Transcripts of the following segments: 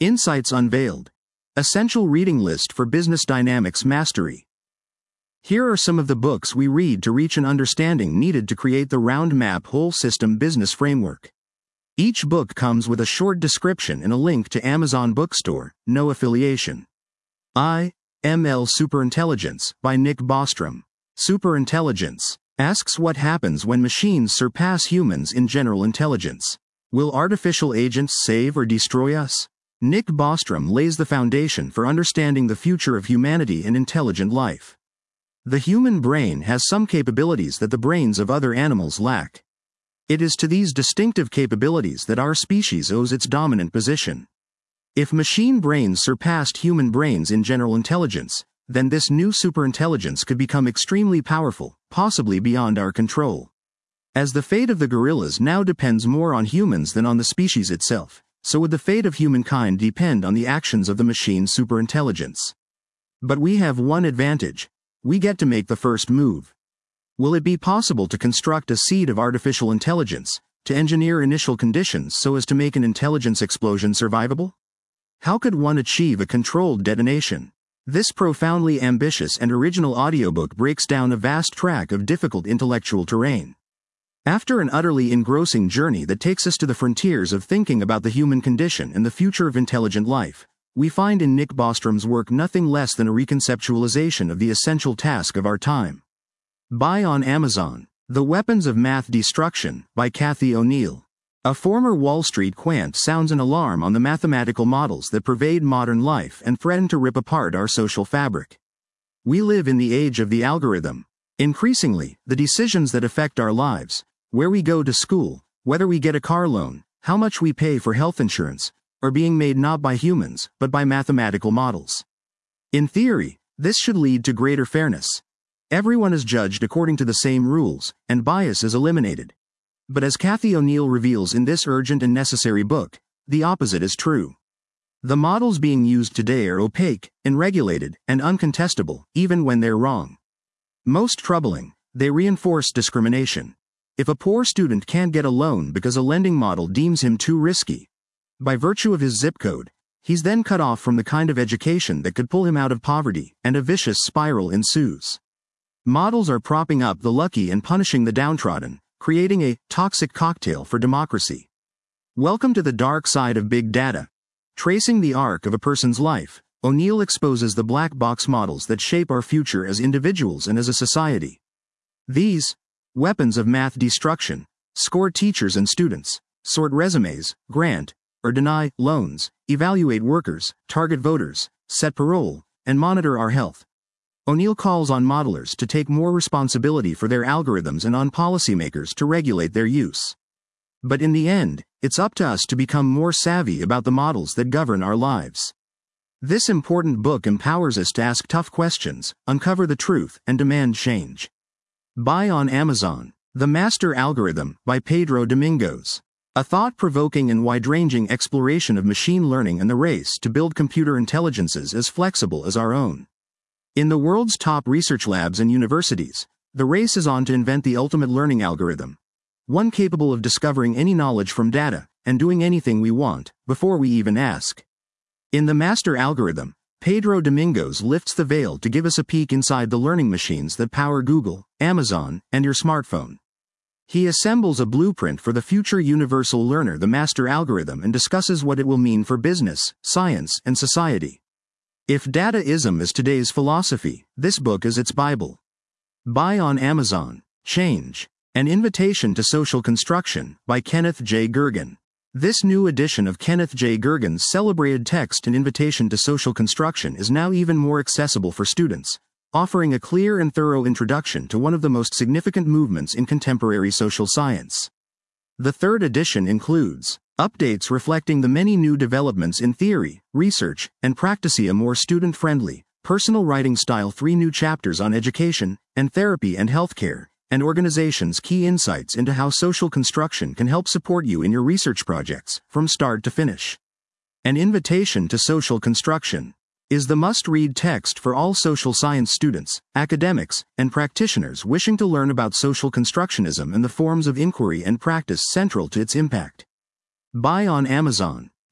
Insights Unveiled. Essential Reading List for Business Dynamics Mastery. Here are some of the books we read to reach an understanding needed to create the round map whole system business framework. Each book comes with a short description and a link to Amazon Bookstore, no affiliation. ML Superintelligence by Nick Bostrom. Superintelligence asks what happens when machines surpass humans in general intelligence. Will artificial agents save or destroy us? Nick Bostrom lays the foundation for understanding the future of humanity and intelligent life. The human brain has some capabilities that the brains of other animals lack. It is to these distinctive capabilities that our species owes its dominant position. If machine brains surpassed human brains in general intelligence, then this new superintelligence could become extremely powerful, possibly beyond our control. As the fate of the gorillas now depends more on humans than on the species itself, so would the fate of humankind depend on the actions of the machine superintelligence. But we have one advantage: we get to make the first move. Will it be possible to construct a seed of artificial intelligence, to engineer initial conditions so as to make an intelligence explosion survivable? How could one achieve a controlled detonation? This profoundly ambitious and original audiobook breaks down a vast tract of difficult intellectual terrain. After an utterly engrossing journey that takes us to the frontiers of thinking about the human condition and the future of intelligent life, we find in Nick Bostrom's work nothing less than a reconceptualization of the essential task of our time. Buy on Amazon. The Weapons of Math Destruction by Cathy O'Neil. A former Wall Street quant sounds an alarm on the mathematical models that pervade modern life and threaten to rip apart our social fabric. We live in the age of the algorithm. Increasingly, the decisions that affect our lives, where we go to school, whether we get a car loan, how much we pay for health insurance, are being made not by humans, but by mathematical models. In theory, this should lead to greater fairness. Everyone is judged according to the same rules, and bias is eliminated. But as Cathy O'Neil reveals in this urgent and necessary book, the opposite is true. The models being used today are opaque, unregulated, and uncontestable, even when they're wrong. Most troubling, they reinforce discrimination. If a poor student can't get a loan because a lending model deems him too risky, by virtue of his zip code, he's then cut off from the kind of education that could pull him out of poverty, and a vicious spiral ensues. Models are propping up the lucky and punishing the downtrodden, creating a toxic cocktail for democracy. Welcome to the dark side of big data. Tracing the arc of a person's life, O'Neil exposes the black box models that shape our future as individuals and as a society. These weapons of math destruction score teachers and students, sort resumes, grant or deny loans, evaluate workers, target voters, set parole, and monitor our health. O'Neil calls on modelers to take more responsibility for their algorithms and on policymakers to regulate their use. But in the end, it's up to us to become more savvy about the models that govern our lives. This important book empowers us to ask tough questions, uncover the truth, and demand change. Buy on Amazon. The Master Algorithm by Pedro Domingos. A thought-provoking and wide-ranging exploration of machine learning and the race to build computer intelligences as flexible as our own. In the world's top research labs and universities, the race is on to invent the ultimate learning algorithm. One capable of discovering any knowledge from data, and doing anything we want, before we even ask. In The Master Algorithm, Pedro Domingos lifts the veil to give us a peek inside the learning machines that power Google, Amazon, and your smartphone. He assembles a blueprint for the future universal learner, the Master Algorithm, and discusses what it will mean for business, science, and society. If dataism is today's philosophy, this book is its Bible. Buy on Amazon. Change. An Invitation to Social Construction by Kenneth J. Gergen. This new edition of Kenneth J. Gergen's celebrated text, An Invitation to Social Construction, is now even more accessible for students, offering a clear and thorough introduction to one of the most significant movements in contemporary social science. The third edition includes updates reflecting the many new developments in theory, research, and practice, a more student-friendly, personal writing style, 3 new chapters on education, and therapy and healthcare, and organizations' key insights into how social construction can help support you in your research projects, from start to finish. An Invitation to Social Construction is the must-read text for all social science students, academics, and practitioners wishing to learn about social constructionism and the forms of inquiry and practice central to its impact. Buy on Amazon.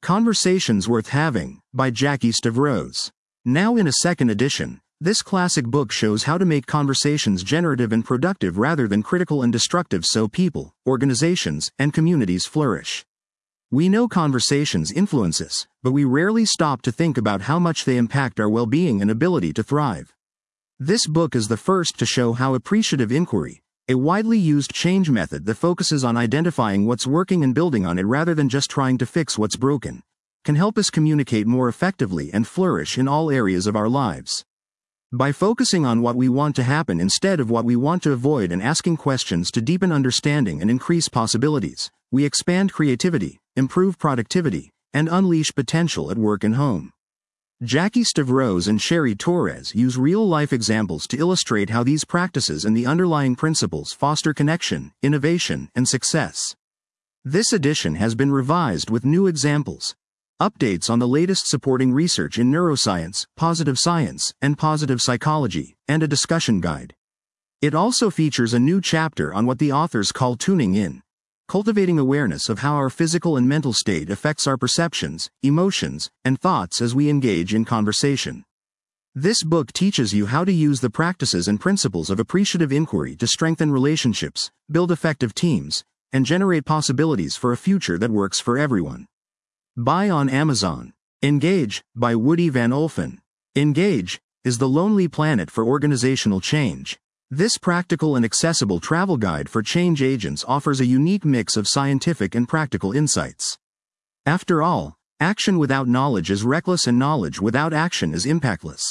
Conversations Worth Having, by Jackie Stavros. Now in a second edition, this classic book shows how to make conversations generative and productive rather than critical and destructive so people, organizations, and communities flourish. We know conversations influence us, but we rarely stop to think about how much they impact our well-being and ability to thrive. This book is the first to show how appreciative inquiry, a widely used change method that focuses on identifying what's working and building on it rather than just trying to fix what's broken, can help us communicate more effectively and flourish in all areas of our lives. By focusing on what we want to happen instead of what we want to avoid and asking questions to deepen understanding and increase possibilities, we expand creativity, improve productivity, and unleash potential at work and home. Jackie Stavros and Sherry Torres use real-life examples to illustrate how these practices and the underlying principles foster connection, innovation, and success. This edition has been revised with new examples, updates on the latest supporting research in neuroscience, positive science, and positive psychology, and a discussion guide. It also features a new chapter on what the authors call tuning in, cultivating awareness of how our physical and mental state affects our perceptions, emotions, and thoughts as we engage in conversation. This book teaches you how to use the practices and principles of appreciative inquiry to strengthen relationships, build effective teams, and generate possibilities for a future that works for everyone. Buy on Amazon. Engage, by Woody Van Olfen. Engage is the lonely planet for organizational change. This practical and accessible travel guide for change agents offers a unique mix of scientific and practical insights. After all, action without knowledge is reckless and knowledge without action is impactless.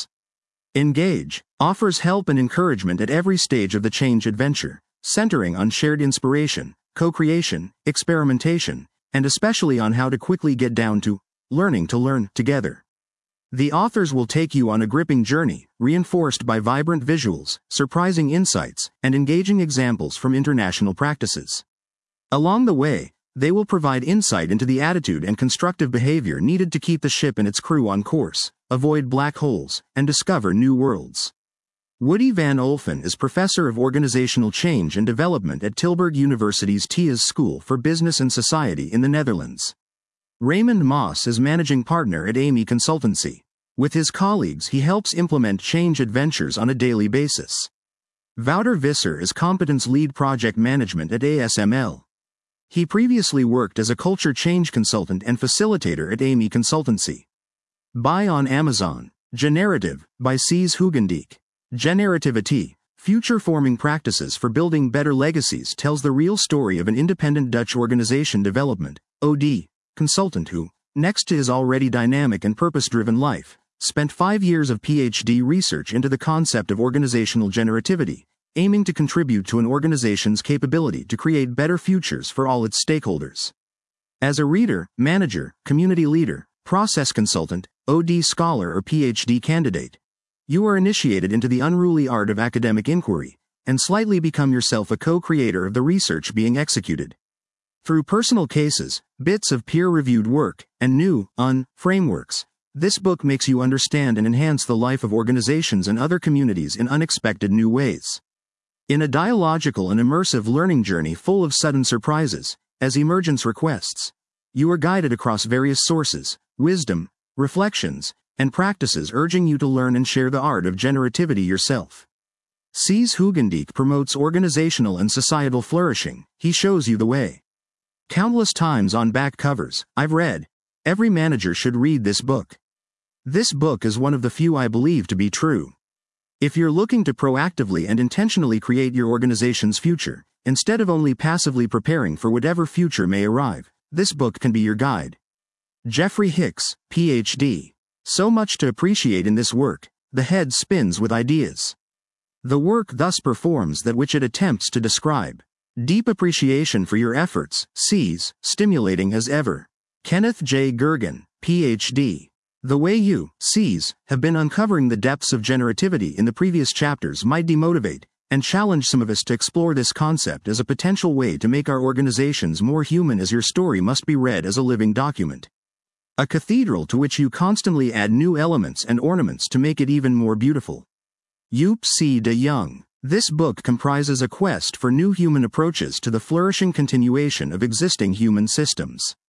Engage offers help and encouragement at every stage of the change adventure, centering on shared inspiration, co-creation, experimentation, and especially on how to quickly get down to learning to learn together. The authors will take you on a gripping journey, reinforced by vibrant visuals, surprising insights, and engaging examples from international practices. Along the way, they will provide insight into the attitude and constructive behavior needed to keep the ship and its crew on course, avoid black holes, and discover new worlds. Woody Van Olfen is Professor of Organizational Change and Development at Tilburg University's TIAS School for Business and Society in the Netherlands. Raymond Moss is Managing Partner at AMI Consultancy. With his colleagues, he helps implement change adventures on a daily basis. Wouter Visser is Competence Lead Project Management at ASML. He previously worked as a culture change consultant and facilitator at AMI Consultancy. Buy on Amazon. Generative, by Cees Hoogendyk. Generativity, Future-Forming Practices for Building Better Legacies tells the real story of an independent Dutch organization development, OD, consultant who, next to his already dynamic and purpose-driven life, spent 5 years of PhD research into the concept of organizational generativity, aiming to contribute to an organization's capability to create better futures for all its stakeholders. As a reader, manager, community leader, process consultant, OD scholar or PhD candidate, you are initiated into the unruly art of academic inquiry, and slightly become yourself a co-creator of the research being executed. Through personal cases, bits of peer-reviewed work, and new, frameworks, this book makes you understand and enhance the life of organizations and other communities in unexpected new ways. In a dialogical and immersive learning journey full of sudden surprises, as emergence requests, you are guided across various sources, wisdom, reflections, and practices urging you to learn and share the art of generativity yourself. Cees Hoogendyk promotes organizational and societal flourishing. He shows you the way. Countless times on back covers, I've read, every manager should read this book. This book is one of the few I believe to be true. If you're looking to proactively and intentionally create your organization's future, instead of only passively preparing for whatever future may arrive, this book can be your guide. Jeffrey Hicks, Ph.D. So much to appreciate in this work, the head spins with ideas. The work thus performs that which it attempts to describe. Deep appreciation for your efforts, Cees, stimulating as ever. Kenneth J. Gergen, Ph.D. The way you, Cees, have been uncovering the depths of generativity in the previous chapters might demotivate and challenge some of us to explore this concept as a potential way to make our organizations more human, as your story must be read as a living document. A cathedral to which you constantly add new elements and ornaments to make it even more beautiful. Joop C. de Jong. This book comprises a quest for new human approaches to the flourishing continuation of existing human systems.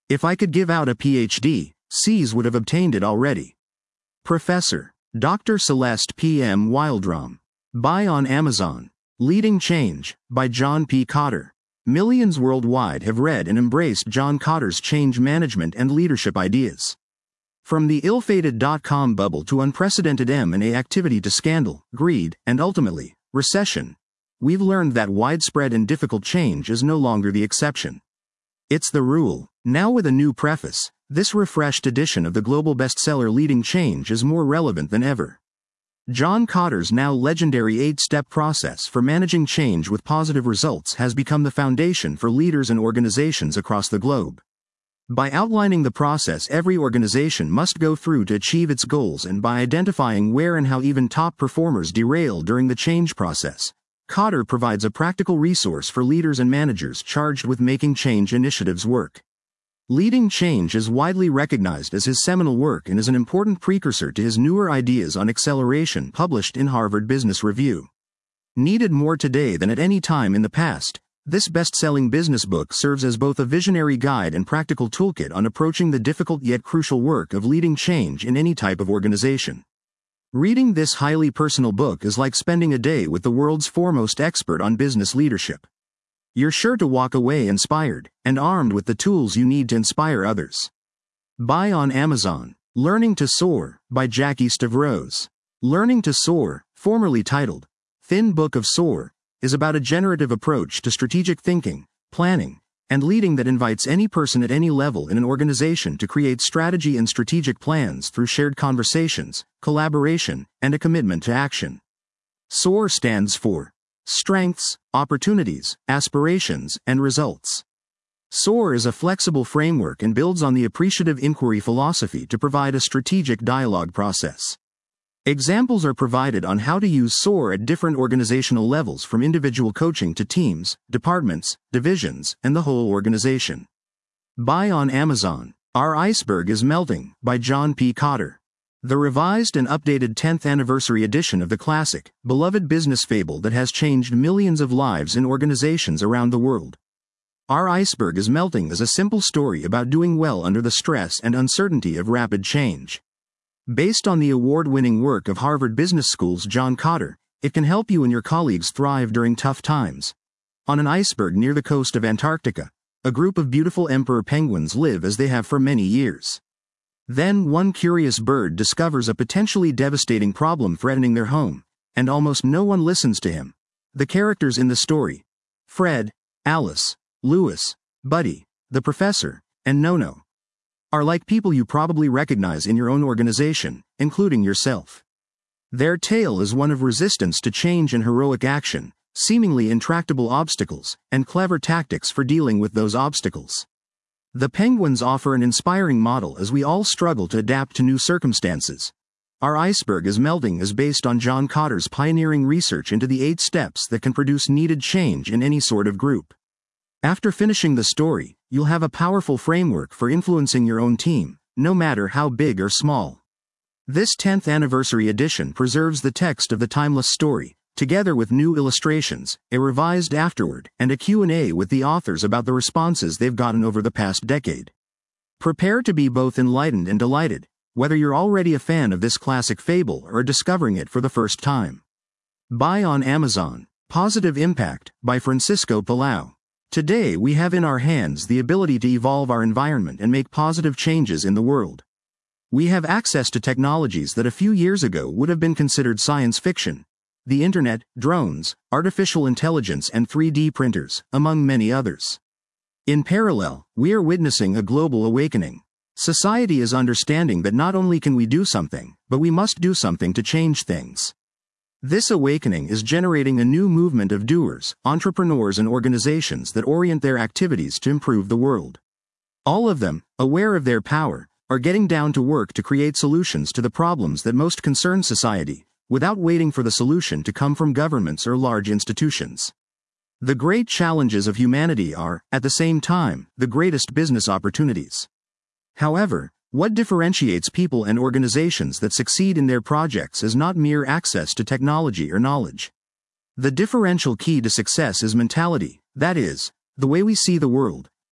If I could give out a PhD, C's would have obtained it already. Professor Dr. Celeste P.M. Wildrom. Buy on Amazon. Leading Change, by John P. Kotter. Millions worldwide have read and embraced John Kotter's change management and leadership ideas. From the ill-fated dot-com bubble to unprecedented M&A activity to scandal, greed, and ultimately, recession, we've learned that widespread and difficult change is no longer the exception. It's the rule. Now with a new preface, this refreshed edition of the global bestseller Leading Change is more relevant than ever. John Kotter's now legendary 8-step process for managing change with positive results has become the foundation for leaders and organizations across the globe. By outlining the process every organization must go through to achieve its goals and by identifying where and how even top performers derail during the change process, Kotter provides a practical resource for leaders and managers charged with making change initiatives work. Leading Change is widely recognized as his seminal work and is an important precursor to his newer ideas on acceleration published in Harvard Business Review. Needed more today than at any time in the past, this best-selling business book serves as both a visionary guide and practical toolkit on approaching the difficult yet crucial work of leading change in any type of organization. Reading this highly personal book is like spending a day with the world's foremost expert on business leadership. You're sure to walk away inspired and armed with the tools you need to inspire others. Buy on Amazon. Learning to Soar, by Jackie Stavros. Learning to Soar, formerly titled Thin Book of Soar, is about a generative approach to strategic thinking, planning, and leading that invites any person at any level in an organization to create strategy and strategic plans through shared conversations, collaboration, and a commitment to action. SOAR stands for Strengths, Opportunities, Aspirations, and Results. SOAR is a flexible framework and builds on the appreciative inquiry philosophy to provide a strategic dialogue process. Examples are provided on how to use SOAR at different organizational levels from individual coaching to teams, departments, divisions, and the whole organization. Buy on Amazon. Our Iceberg is Melting, by John P. Kotter. The revised and updated 10th anniversary edition of the classic, beloved business fable that has changed millions of lives in organizations around the world. Our Iceberg is Melting is a simple story about doing well under the stress and uncertainty of rapid change. Based on the award-winning work of Harvard Business School's John Kotter, it can help you and your colleagues thrive during tough times. On an iceberg near the coast of Antarctica, a group of beautiful emperor penguins live as they have for many years. Then one curious bird discovers a potentially devastating problem threatening their home, and almost no one listens to him. The characters in the story, Fred, Alice, Louis, Buddy, the professor, and Nono, are like people you probably recognize in your own organization, including yourself. Their tale is one of resistance to change and heroic action, seemingly intractable obstacles, and clever tactics for dealing with those obstacles. The penguins offer an inspiring model as we all struggle to adapt to new circumstances. Our Iceberg is Melting is based on John Kotter's pioneering research into the 8 steps that can produce needed change in any sort of group. After finishing the story, you'll have a powerful framework for influencing your own team, no matter how big or small. This 10th anniversary edition preserves the text of the timeless story, together with new illustrations, a revised afterword, and a Q&A with the authors about the responses they've gotten over the past decade. Prepare to be both enlightened and delighted, whether you're already a fan of this classic fable or discovering it for the first time. Buy on Amazon. Positive Impact, by Francisco Palau. Today we have in our hands the ability to evolve our environment and make positive changes in the world. We have access to technologies that a few years ago would have been considered science fiction. The internet, drones, artificial intelligence and 3D printers, among many others. In parallel, we are witnessing a global awakening. Society is understanding that not only can we do something, but we must do something to change things. This awakening is generating a new movement of doers, entrepreneurs and organizations that orient their activities to improve the world. All of them, aware of their power, are getting down to work to create solutions to the problems that most concern society, without waiting for the solution to come from governments or large institutions. The great challenges of humanity are, at the same time, the greatest business opportunities. However, what differentiates people and organizations that succeed in their projects is not mere access to technology or knowledge. The differential key to success is mentality, that is, the way we see the world,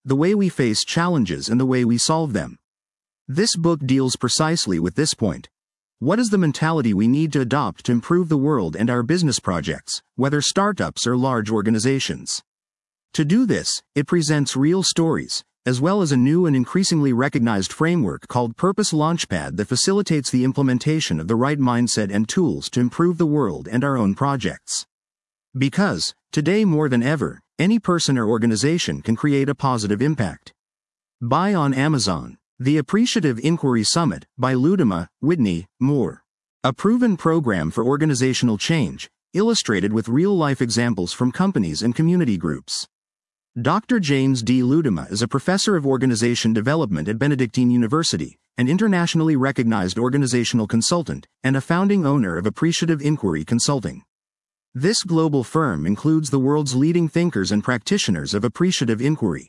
the way we face challenges and the way we solve them. This book deals precisely with this point. What is the mentality we need to adopt to improve the world and our business projects, whether startups or large organizations? To do this, it presents real stories, as well as a new and increasingly recognized framework called Purpose Launchpad that facilitates the implementation of the right mindset and tools to improve the world and our own projects. Because, today more than ever, any person or organization can create a positive impact. Buy on Amazon. The Appreciative Inquiry Summit, by Ludima, Whitney, Moore. A proven program for organizational change, illustrated with real-life examples from companies and community groups. Dr. James D. Ludima is a professor of organization development at Benedictine University, an internationally recognized organizational consultant, and a founding owner of Appreciative Inquiry Consulting. This global firm includes the world's leading thinkers and practitioners of appreciative inquiry.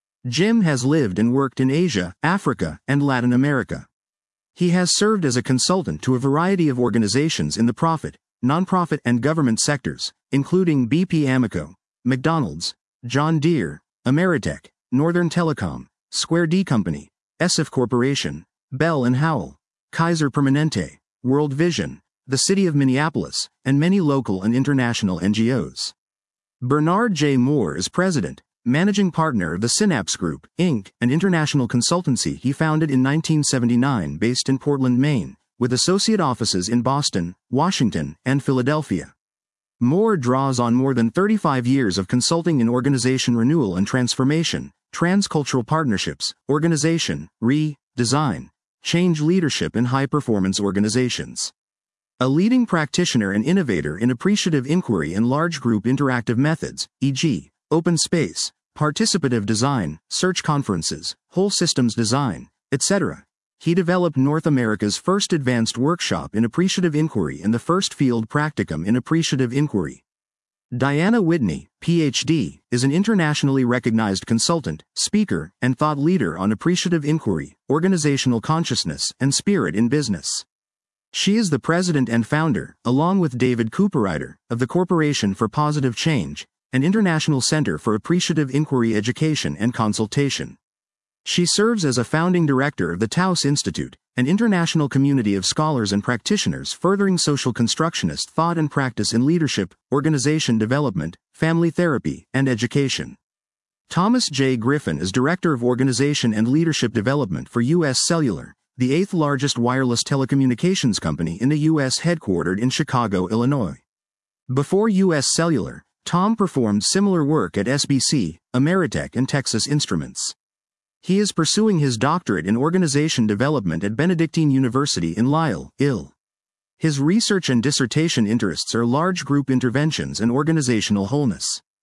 Jim has lived and worked in Asia, Africa, and Latin America. He has served as a consultant to a variety of organizations in the profit, nonprofit, and government sectors, including BP Amoco, McDonald's, John Deere, Ameritech, Northern Telecom, Square D Company, ESIF Corporation, Bell & Howell, Kaiser Permanente, World Vision, the City of Minneapolis, and many local and international NGOs. Bernard J. Moore is president, managing partner of the Synapse Group, Inc., an international consultancy he founded in 1979 based in Portland, Maine, with associate offices in Boston, Washington, and Philadelphia. Moore draws on more than 35 years of consulting in organization renewal and transformation, transcultural partnerships, organization, design, change leadership in high-performance organizations. A leading practitioner and innovator in appreciative inquiry and large group interactive methods, e.g., open space, participative design, search conferences, whole systems design, etc. He developed North America's first advanced workshop in appreciative inquiry and the first field practicum in appreciative inquiry. Diana Whitney, Ph.D., is an internationally recognized consultant, speaker, and thought leader on appreciative inquiry, organizational consciousness, and spirit in business. She is the president and founder, along with David Cooperrider, of the Corporation for Positive Change, an international center for appreciative inquiry education and consultation. She serves as a founding director of the Taos Institute, an international community of scholars and practitioners furthering social constructionist thought and practice in leadership, organization development, family therapy, and education. Thomas J. Griffin is Director of Organization and Leadership Development for U.S. Cellular, the eighth largest wireless telecommunications company in the U.S. headquartered in Chicago, Illinois. Before U.S. Cellular, Tom performed similar work at SBC, Ameritech, and Texas Instruments. He is pursuing his doctorate in organization development at Benedictine University in Lisle, Ill. His research and dissertation interests are large group interventions and organizational wholeness.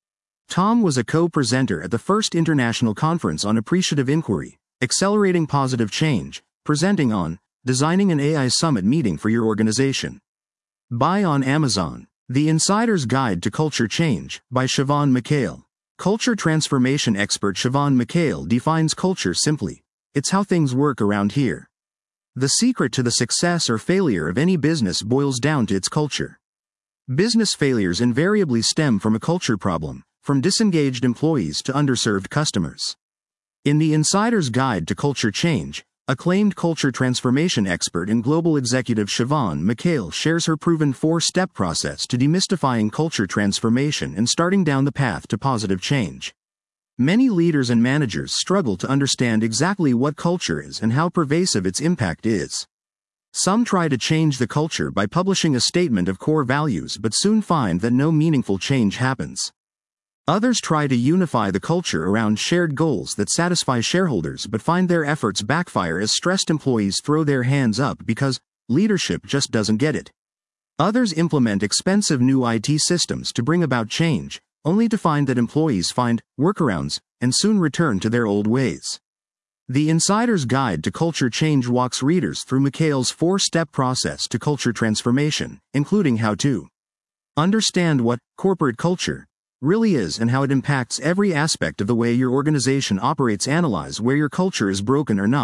Tom was a co-presenter at the first International Conference on Appreciative Inquiry, Accelerating Positive Change, presenting on Designing an AI Summit Meeting for Your Organization. Buy on Amazon. The Insider's Guide to Culture Change, by Siobhan McHale. Culture transformation expert Siobhan McHale defines culture simply: it's how things work around here. The secret to the success or failure of any business boils down to its culture. Business failures invariably stem from a culture problem, from disengaged employees to underserved customers. In The Insider's Guide to Culture Change, acclaimed culture transformation expert and global executive Siobhan McHale shares her proven four-step process to demystifying culture transformation and starting down the path to positive change. Many leaders and managers struggle to understand exactly what culture is and how pervasive its impact is. Some try to change the culture by publishing a statement of core values but soon find that no meaningful change happens. Others try to unify the culture around shared goals that satisfy shareholders but find their efforts backfire as stressed employees throw their hands up because leadership just doesn't get it. Others implement expensive new IT systems to bring about change, only to find that employees find workarounds and soon return to their old ways. The Insider's Guide to Culture Change walks readers through McHale's four-step process to culture transformation, including how to understand what corporate culture really is and how it impacts every aspect of the way your organization operates, analyze where your culture is broken or not,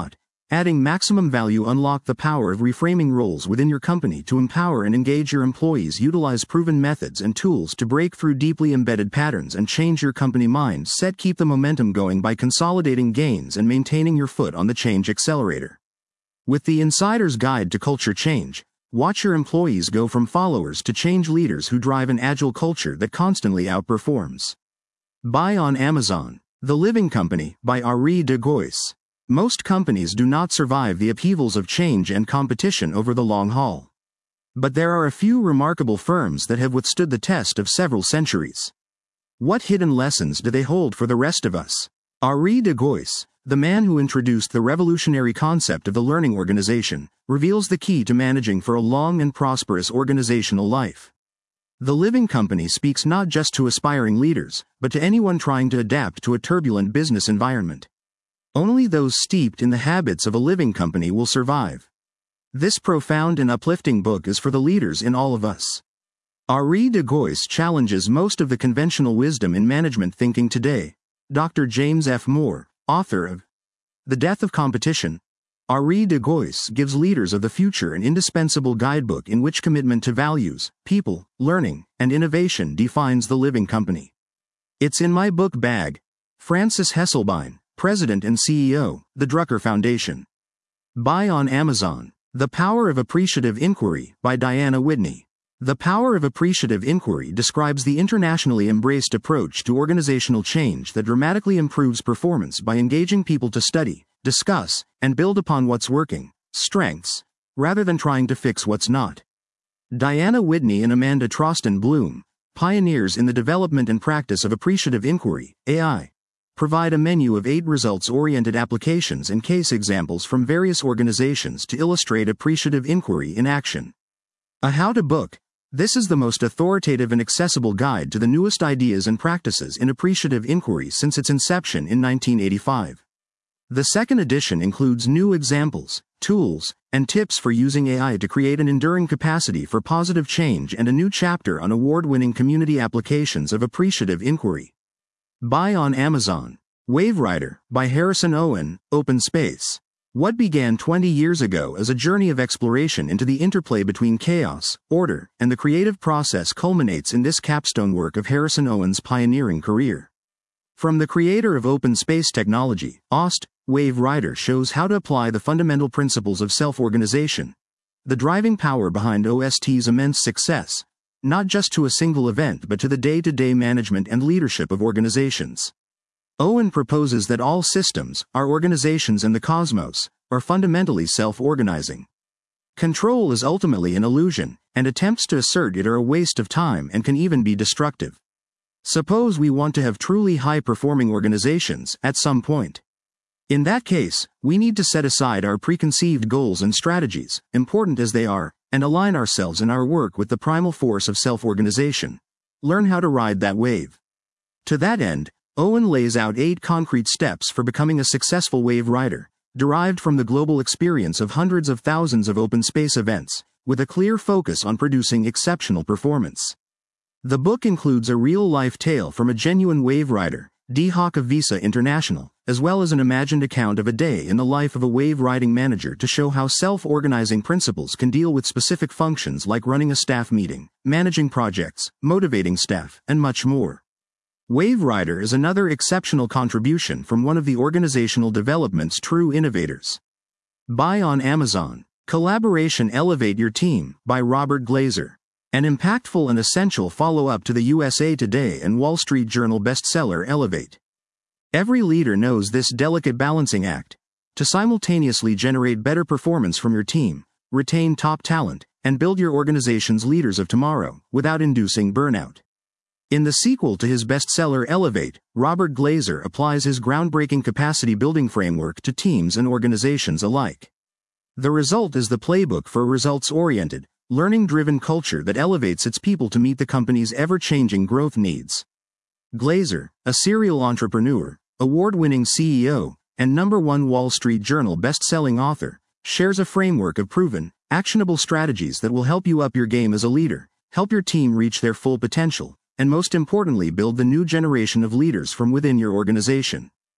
Adding maximum value unlock the power of reframing roles within your company to empower and engage your employees. Utilize proven methods and tools to break through deeply embedded patterns and change your company mindset. Keep the momentum going by consolidating gains and maintaining your foot on the change accelerator. With the Insider's Guide to Culture Change, watch your employees go from followers to change leaders who drive an agile culture that constantly outperforms. Buy on Amazon. The Living Company by Henri de Gois. Most companies do not survive the upheavals of change and competition over the long haul. But there are a few remarkable firms that have withstood the test of several centuries. What hidden lessons do they hold for the rest of us? Henri de Gois, the man who introduced the revolutionary concept of the learning organization, reveals the key to managing for a long and prosperous organizational life. The Living Company speaks not just to aspiring leaders, but to anyone trying to adapt to a turbulent business environment. Only those steeped in the habits of a living company will survive. This profound and uplifting book is for the leaders in all of us. Henri de Gois challenges most of the conventional wisdom in management thinking today. Dr. James F. Moore, author of The Death of Competition, Henri de Gois gives leaders of the future an indispensable guidebook in which commitment to values, people, learning, and innovation defines the living company. It's in my book bag. Francis Hesselbein, President and CEO, The Drucker Foundation. Buy on Amazon. The Power of Appreciative Inquiry by Diana Whitney. The Power of Appreciative Inquiry describes the internationally embraced approach to organizational change that dramatically improves performance by engaging people to study, discuss, and build upon what's working, strengths, rather than trying to fix what's not. Diana Whitney and Amanda Troston Bloom, pioneers in the development and practice of appreciative inquiry, AI, provide a menu of 8 results-oriented applications and case examples from various organizations to illustrate appreciative inquiry in action. A how-to book. This is the most authoritative and accessible guide to the newest ideas and practices in appreciative inquiry since its inception in 1985. The second edition includes new examples, tools, and tips for using AI to create an enduring capacity for positive change and a new chapter on award-winning community applications of appreciative inquiry. Buy on Amazon. Waverider by Harrison Owen, Open Space. What began 20 years ago as a journey of exploration into the interplay between chaos, order, and the creative process culminates in this capstone work of Harrison Owen's pioneering career. From the creator of open space technology, OST, Waverider shows how to apply the fundamental principles of self-organization, the driving power behind OST's immense success, not just to a single event but to the day-to-day management and leadership of organizations. Owen proposes that all systems, our organizations and the cosmos, are fundamentally self-organizing. Control is ultimately an illusion, and attempts to assert it are a waste of time and can even be destructive. Suppose we want to have truly high-performing organizations at some point. In that case, we need to set aside our preconceived goals and strategies, important as they are, and align ourselves in our work with the primal force of self-organization. Learn how to ride that wave. To that end, Owen lays out 8 concrete steps for becoming a successful wave rider, derived from the global experience of hundreds of thousands of open space events, with a clear focus on producing exceptional performance. The book includes a real-life tale from a genuine wave rider, D. Hawk of Visa International, as well as an imagined account of a day in the life of a wave-riding manager to show how self-organizing principles can deal with specific functions like running a staff meeting, managing projects, motivating staff, and much more. Waverider is another exceptional contribution from one of the organizational development's true innovators. Buy on Amazon. Collaboration Elevate Your Team by Robert Glazer. An impactful and essential follow-up to the USA Today and Wall Street Journal bestseller Elevate. Every leader knows this delicate balancing act: to simultaneously generate better performance from your team, retain top talent, and build your organization's leaders of tomorrow, without inducing burnout. In the sequel to his bestseller Elevate, Robert Glazer applies his groundbreaking capacity-building framework to teams and organizations alike. The result is the playbook for a results-oriented, learning-driven culture that elevates its people to meet the company's ever-changing growth needs. Glazer, a serial entrepreneur, award-winning CEO, and #1 Wall Street Journal best-selling author, shares a framework of proven, actionable strategies that will help you up your game as a leader, help your team reach their full potential, and most importantly build the new generation of leaders from within your organization.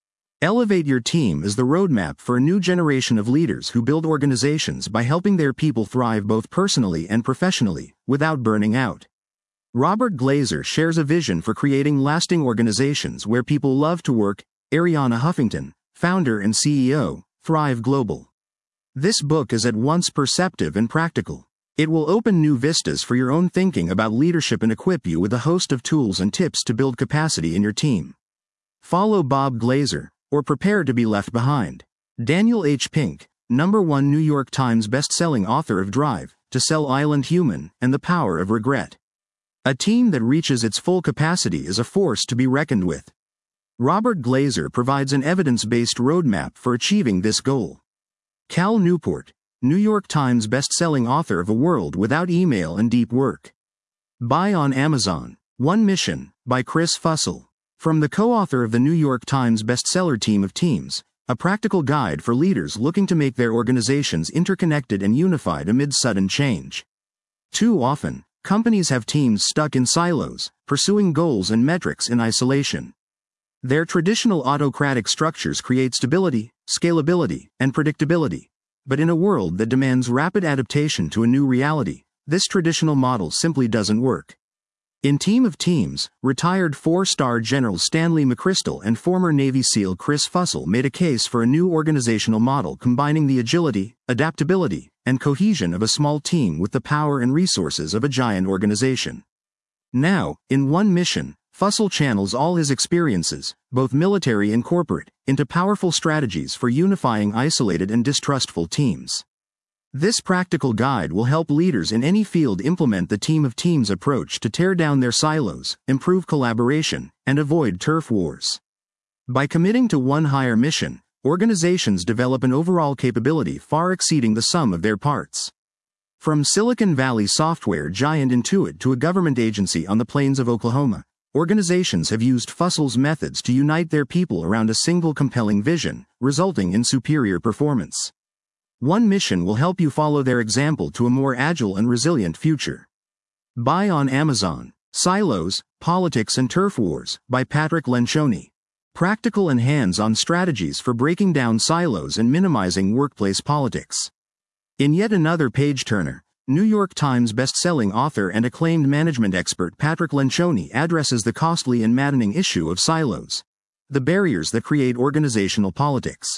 Elevate Your Team is the roadmap for a new generation of leaders who build organizations by helping their people thrive both personally and professionally, without burning out. Robert Glazer shares a vision for creating lasting organizations where people love to work. Arianna Huffington, founder and CEO, Thrive Global. This book is at once perceptive and practical. It will open new vistas for your own thinking about leadership and equip you with a host of tools and tips to build capacity in your team. Follow Bob Glazer, or prepare to be left behind. Daniel H. Pink, #1 New York Times best-selling author of Drive, To Sell Island Human, and The Power of Regret. A team that reaches its full capacity is a force to be reckoned with. Robert Glazer provides an evidence-based roadmap for achieving this goal. Cal Newport, New York Times best-selling author of A World Without Email and Deep Work. Buy on Amazon. One Mission, by Chris Fussell. From the co-author of the New York Times bestseller Team of Teams, a practical guide for leaders looking to make their organizations interconnected and unified amid sudden change. Too often, companies have teams stuck in silos, pursuing goals and metrics in isolation. Their traditional autocratic structures create stability, scalability, and predictability. But in a world that demands rapid adaptation to a new reality, this traditional model simply doesn't work. In Team of Teams, retired four-star General Stanley McChrystal and former Navy SEAL Chris Fussell made a case for a new organizational model combining the agility, adaptability, and cohesion of a small team with the power and resources of a giant organization. Now, in One Mission, Fussell channels all his experiences, both military and corporate, into powerful strategies for unifying isolated and distrustful teams. This practical guide will help leaders in any field implement the Team of Teams approach to tear down their silos, improve collaboration, and avoid turf wars. By committing to one higher mission, organizations develop an overall capability far exceeding the sum of their parts. From Silicon Valley software giant Intuit to a government agency on the plains of Oklahoma, organizations have used Fussell's methods to unite their people around a single compelling vision, resulting in superior performance. One Mission will help you follow their example to a more agile and resilient future. Buy on Amazon. Silos, Politics and Turf Wars, by Patrick Lencioni. Practical and hands-on strategies for breaking down silos and minimizing workplace politics. In yet another page-turner, New York Times best-selling author and acclaimed management expert Patrick Lencioni addresses the costly and maddening issue of silos. The barriers that create organizational politics.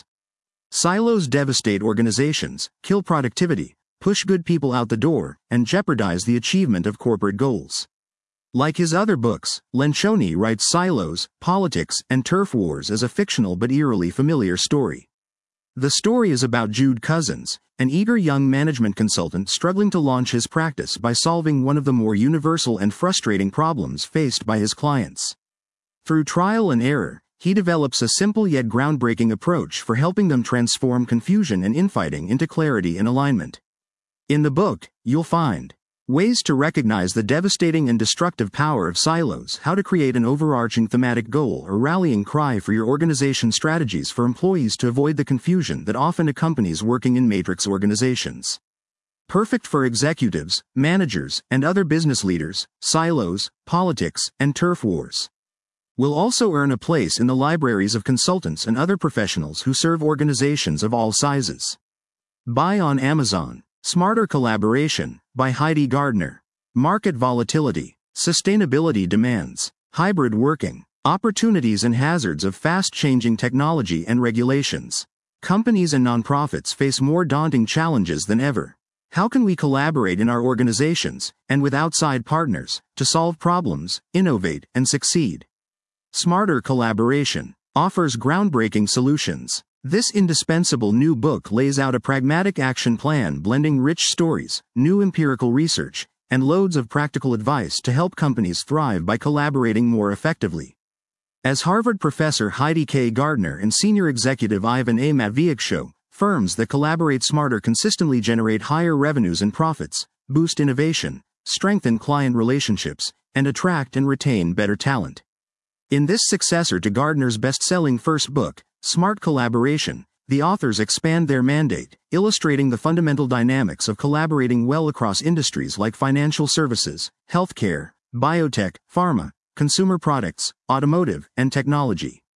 Silos devastate organizations, kill productivity, push good people out the door, and jeopardize the achievement of corporate goals. Like his other books, Lencioni writes Silos, Politics, and Turf Wars as a fictional but eerily familiar story. The story is about Jude Cousins, an eager young management consultant struggling to launch his practice by solving one of the more universal and frustrating problems faced by his clients. Through trial and error, he develops a simple yet groundbreaking approach for helping them transform confusion and infighting into clarity and alignment. In the book, you'll find ways to recognize the devastating and destructive power of silos, how to create an overarching thematic goal or rallying cry for your organization, strategies for employees to avoid the confusion that often accompanies working in matrix organizations. Perfect for executives, managers, and other business leaders, Silos, Politics, and Turf Wars will also earn a place in the libraries of consultants and other professionals who serve organizations of all sizes. Buy on Amazon. Smarter Collaboration, by Heidi Gardner. Market Volatility, Sustainability Demands, Hybrid Working, Opportunities and Hazards of Fast-Changing Technology and Regulations. Companies and nonprofits face more daunting challenges than ever. How can we collaborate in our organizations, and with outside partners, to solve problems, innovate, and succeed? Smarter Collaboration offers groundbreaking solutions. This indispensable new book lays out a pragmatic action plan blending rich stories, new empirical research, and loads of practical advice to help companies thrive by collaborating more effectively. As Harvard professor Heidi K. Gardner and senior executive Ivan A. Matviak show, firms that collaborate smarter consistently generate higher revenues and profits, boost innovation, strengthen client relationships, and attract and retain better talent. In this successor to Gardner's best-selling first book, Smart Collaboration, the authors expand their mandate, illustrating the fundamental dynamics of collaborating well across industries like financial services, healthcare, biotech, pharma, consumer products, automotive, and technology.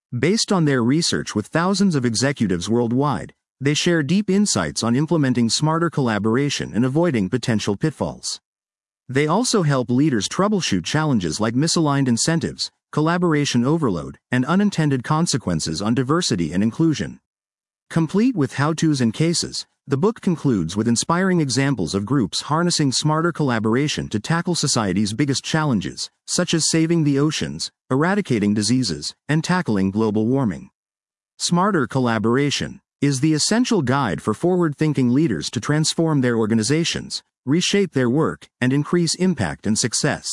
Based on their research with thousands of executives worldwide, they share deep insights on implementing smarter collaboration and avoiding potential pitfalls. They also help leaders troubleshoot challenges like misaligned incentives, collaboration overload, and unintended consequences on diversity and inclusion. Complete with how-tos and cases, the book concludes with inspiring examples of groups harnessing smarter collaboration to tackle society's biggest challenges, such as saving the oceans, eradicating diseases, and tackling global warming. Smarter Collaboration is the essential guide for forward-thinking leaders to transform their organizations, reshape their work, and increase impact and success.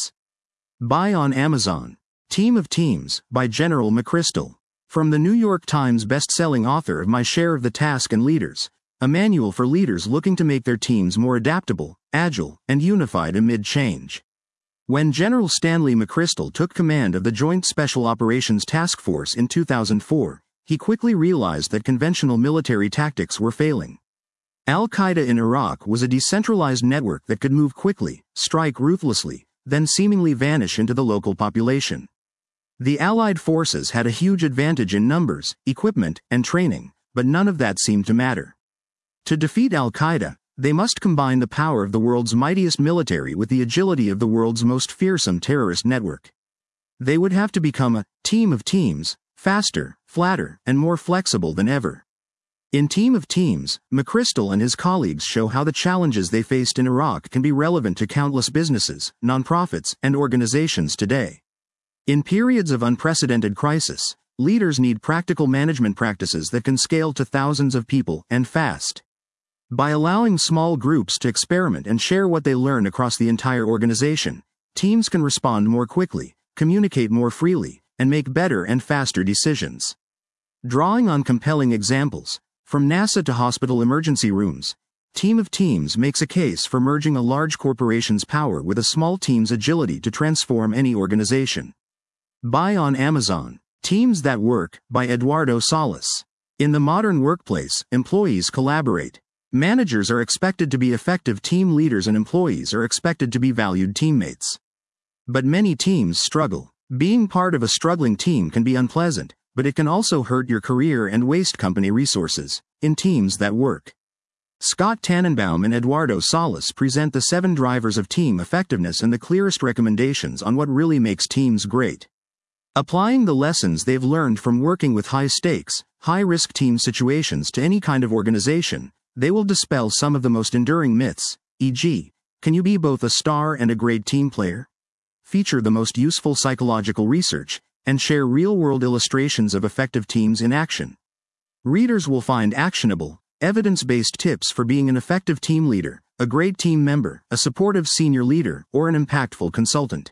Buy on Amazon. Team of Teams, by General McChrystal. From the New York Times best-selling author of My Share of the Task and Leaders, a manual for leaders looking to make their teams more adaptable, agile, and unified amid change. When General Stanley McChrystal took command of the Joint Special Operations Task Force in 2004, he quickly realized that conventional military tactics were failing. Al-Qaeda in Iraq was a decentralized network that could move quickly, strike ruthlessly, then seemingly vanish into the local population. The Allied forces had a huge advantage in numbers, equipment, and training, but none of that seemed to matter. To defeat Al-Qaeda, they must combine the power of the world's mightiest military with the agility of the world's most fearsome terrorist network. They would have to become a team of teams, faster, flatter, and more flexible than ever. In Team of Teams, McChrystal and his colleagues show how the challenges they faced in Iraq can be relevant to countless businesses, nonprofits, and organizations today. In periods of unprecedented crisis, leaders need practical management practices that can scale to thousands of people and fast. By allowing small groups to experiment and share what they learn across the entire organization, teams can respond more quickly, communicate more freely, and make better and faster decisions. Drawing on compelling examples, from NASA to hospital emergency rooms, Team of Teams makes a case for merging a large corporation's power with a small team's agility to transform any organization. Buy on Amazon. Teams That Work, by Eduardo Salas. In the modern workplace, employees collaborate. Managers are expected to be effective team leaders and employees are expected to be valued teammates. But many teams struggle. Being part of a struggling team can be unpleasant, but it can also hurt your career and waste company resources. In Teams That Work, Scott Tannenbaum and Eduardo Salas present the 7 drivers of team effectiveness and the clearest recommendations on what really makes teams great. Applying the lessons they've learned from working with high-stakes, high-risk team situations to any kind of organization, they will dispel some of the most enduring myths, e.g., can you be both a star and a great team player? Feature the most useful psychological research, and share real-world illustrations of effective teams in action. Readers will find actionable, evidence-based tips for being an effective team leader, a great team member, a supportive senior leader, or an impactful consultant.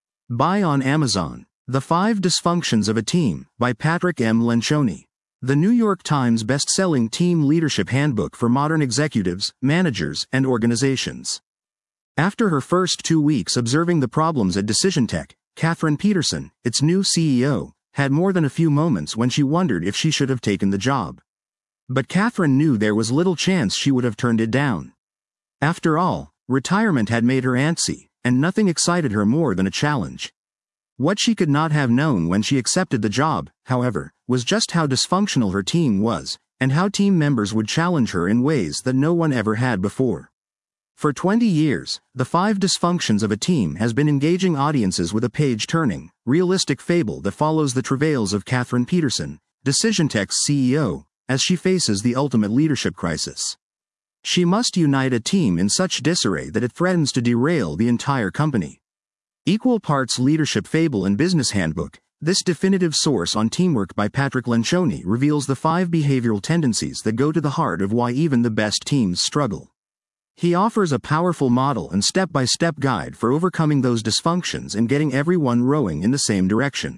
Buy on Amazon. The 5 Dysfunctions of a Team, by Patrick M. Lencioni. The New York Times best-selling team leadership handbook for modern executives, managers, and organizations. After her first 2 weeks observing the problems at DecisionTech, Catherine Peterson, its new CEO, had more than a few moments when she wondered if she should have taken the job. But Catherine knew there was little chance she would have turned it down. After all, retirement had made her antsy, and nothing excited her more than a challenge. What she could not have known when she accepted the job, however, was just how dysfunctional her team was, and how team members would challenge her in ways that no one ever had before. For 20 years, The 5 Dysfunctions of a Team has been engaging audiences with a page-turning, realistic fable that follows the travails of Catherine Peterson, DecisionTech's CEO, as she faces the ultimate leadership crisis. She must unite a team in such disarray that it threatens to derail the entire company. Equal parts leadership fable and business handbook, this definitive source on teamwork by Patrick Lencioni reveals the 5 behavioral tendencies that go to the heart of why even the best teams struggle. He offers a powerful model and step-by-step guide for overcoming those dysfunctions and getting everyone rowing in the same direction.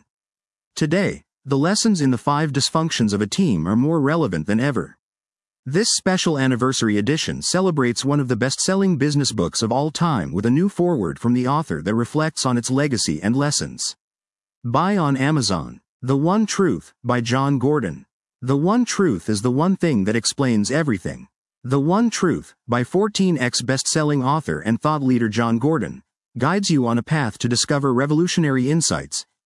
Today, the lessons in the 5 Dysfunctions of a Team are more relevant than ever. This special anniversary edition celebrates one of the best-selling business books of all time with a new foreword from the author that reflects on its legacy and lessons. Buy on Amazon. The One Truth, by John Gordon. The One Truth is the one thing that explains everything. The One Truth, by 14x best-selling author and thought leader John Gordon, guides you on a path to discover revolutionary insights,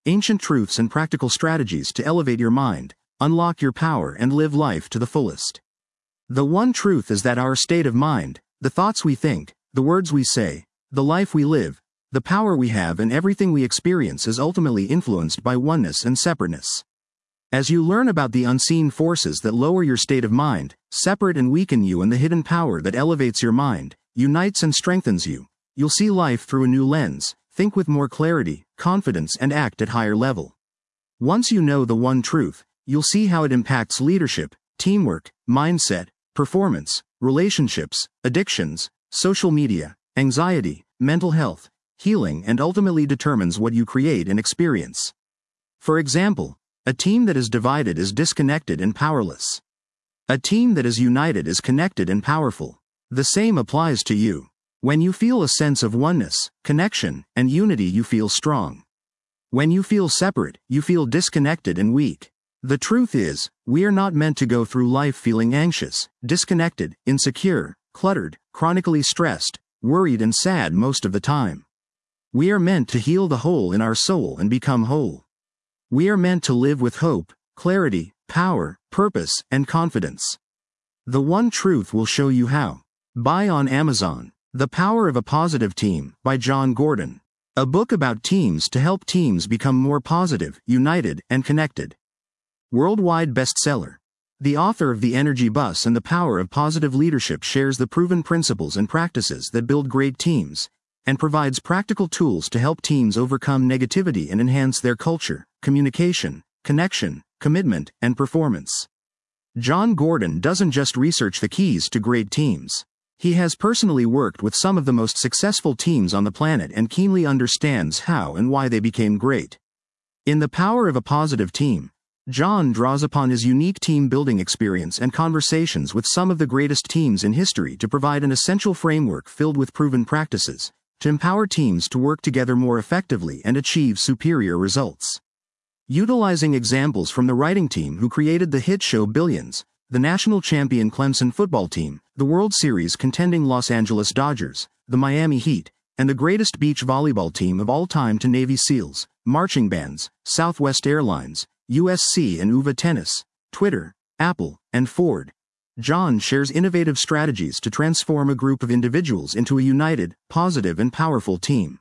ancient truths and practical strategies to elevate your mind, unlock your power, and live life to the fullest. The one truth is that our state of mind, the thoughts we think, the words we say, the life we live, the power we have, and everything we experience is ultimately influenced by oneness and separateness. As you learn about the unseen forces that lower your state of mind, separate and weaken you, and the hidden power that elevates your mind, unites and strengthens you, you'll see life through a new lens, think with more clarity, confidence, and act at higher level. Once you know the one truth, you'll see how it impacts leadership, teamwork, mindset, performance, relationships, addictions, social media, anxiety, mental health, healing, and ultimately determines what you create and experience. For example, a team that is divided is disconnected and powerless. A team that is united is connected and powerful. The same applies to you. When you feel a sense of oneness, connection, and unity, you feel strong. When you feel separate, you feel disconnected and weak. The truth is, we are not meant to go through life feeling anxious, disconnected, insecure, cluttered, chronically stressed, worried, and sad most of the time. We are meant to heal the hole in our soul and become whole. We are meant to live with hope, clarity, power, purpose, and confidence. The One Truth will show you how. Buy on Amazon. The Power of a Positive Team by Jon Gordon. A book about teams to help teams become more positive, united, and connected. Worldwide bestseller. The author of The Energy Bus and the Power of Positive Leadership shares the proven principles and practices that build great teams, and provides practical tools to help teams overcome negativity and enhance their culture, communication, connection, commitment, and performance. Jon Gordon doesn't just research the keys to great teams. He has personally worked with some of the most successful teams on the planet and keenly understands how and why they became great. In The Power of a Positive Team, Jon draws upon his unique team-building experience and conversations with some of the greatest teams in history to provide an essential framework filled with proven practices to empower teams to work together more effectively and achieve superior results. Utilizing examples from the writing team who created the hit show Billions, the national champion Clemson football team, the World Series contending Los Angeles Dodgers, the Miami Heat, and the greatest beach volleyball team of all time to Navy SEALs, marching bands, Southwest Airlines, USC and UVA Tennis, Twitter, Apple, and Ford, Jon shares innovative strategies to transform a group of individuals into a united, positive, and powerful team.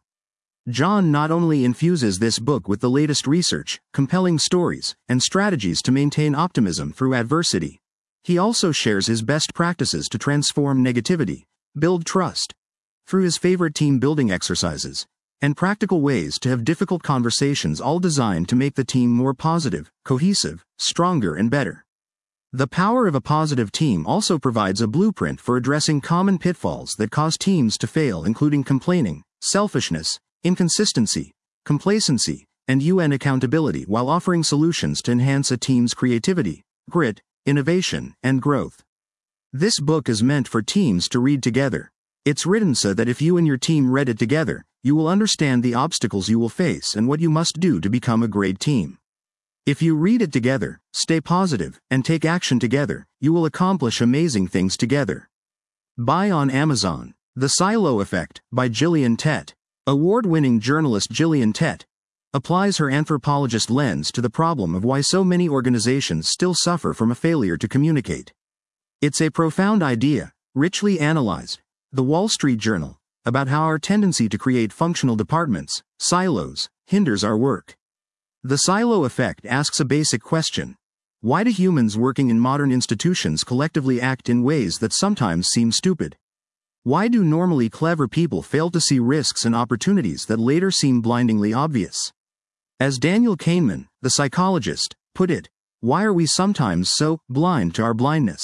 Jon not only infuses this book with the latest research, compelling stories, and strategies to maintain optimism through adversity, he also shares his best practices to transform negativity, build trust, through his favorite team-building exercises, and practical ways to have difficult conversations, all designed to make the team more positive, cohesive, stronger, and better. The Power of a Positive Team also provides a blueprint for addressing common pitfalls that cause teams to fail, including complaining, selfishness, inconsistency, complacency, and UN accountability, while offering solutions to enhance a team's creativity, grit, innovation, and growth. This book is meant for teams to read together. It's written so that if you and your team read it together, you will understand the obstacles you will face and what you must do to become a great team. If you read it together, stay positive, and take action together, you will accomplish amazing things together. Buy on Amazon. The Silo Effect by Gillian Tett. Award-winning journalist Gillian Tett applies her anthropologist lens to the problem of why so many organizations still suffer from a failure to communicate. It's a profound idea, richly analyzed. The Wall Street Journal, about how our tendency to create functional departments, silos, hinders our work. The Silo Effect asks a basic question. Why do humans working in modern institutions collectively act in ways that sometimes seem stupid? Why do normally clever people fail to see risks and opportunities that later seem blindingly obvious? As Daniel Kahneman, the psychologist, put it, why are we sometimes so blind to our blindness?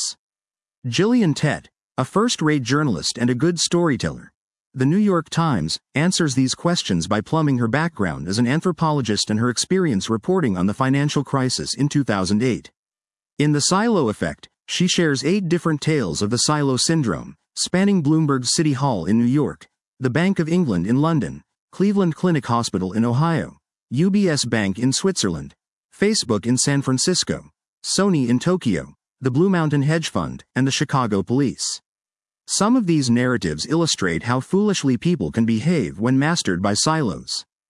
Gillian Tett, a first-rate journalist and a good storyteller, The New York Times, answers these questions by plumbing her background as an anthropologist and her experience reporting on the financial crisis in 2008. In The Silo Effect, she shares 8 different tales of the silo syndrome, spanning Bloomberg City Hall in New York, the Bank of England in London, Cleveland Clinic Hospital in Ohio, UBS Bank in Switzerland, Facebook in San Francisco, Sony in Tokyo, the Blue Mountain Hedge Fund, and the Chicago Police. Some of these narratives illustrate how foolishly people can behave when mastered by silos.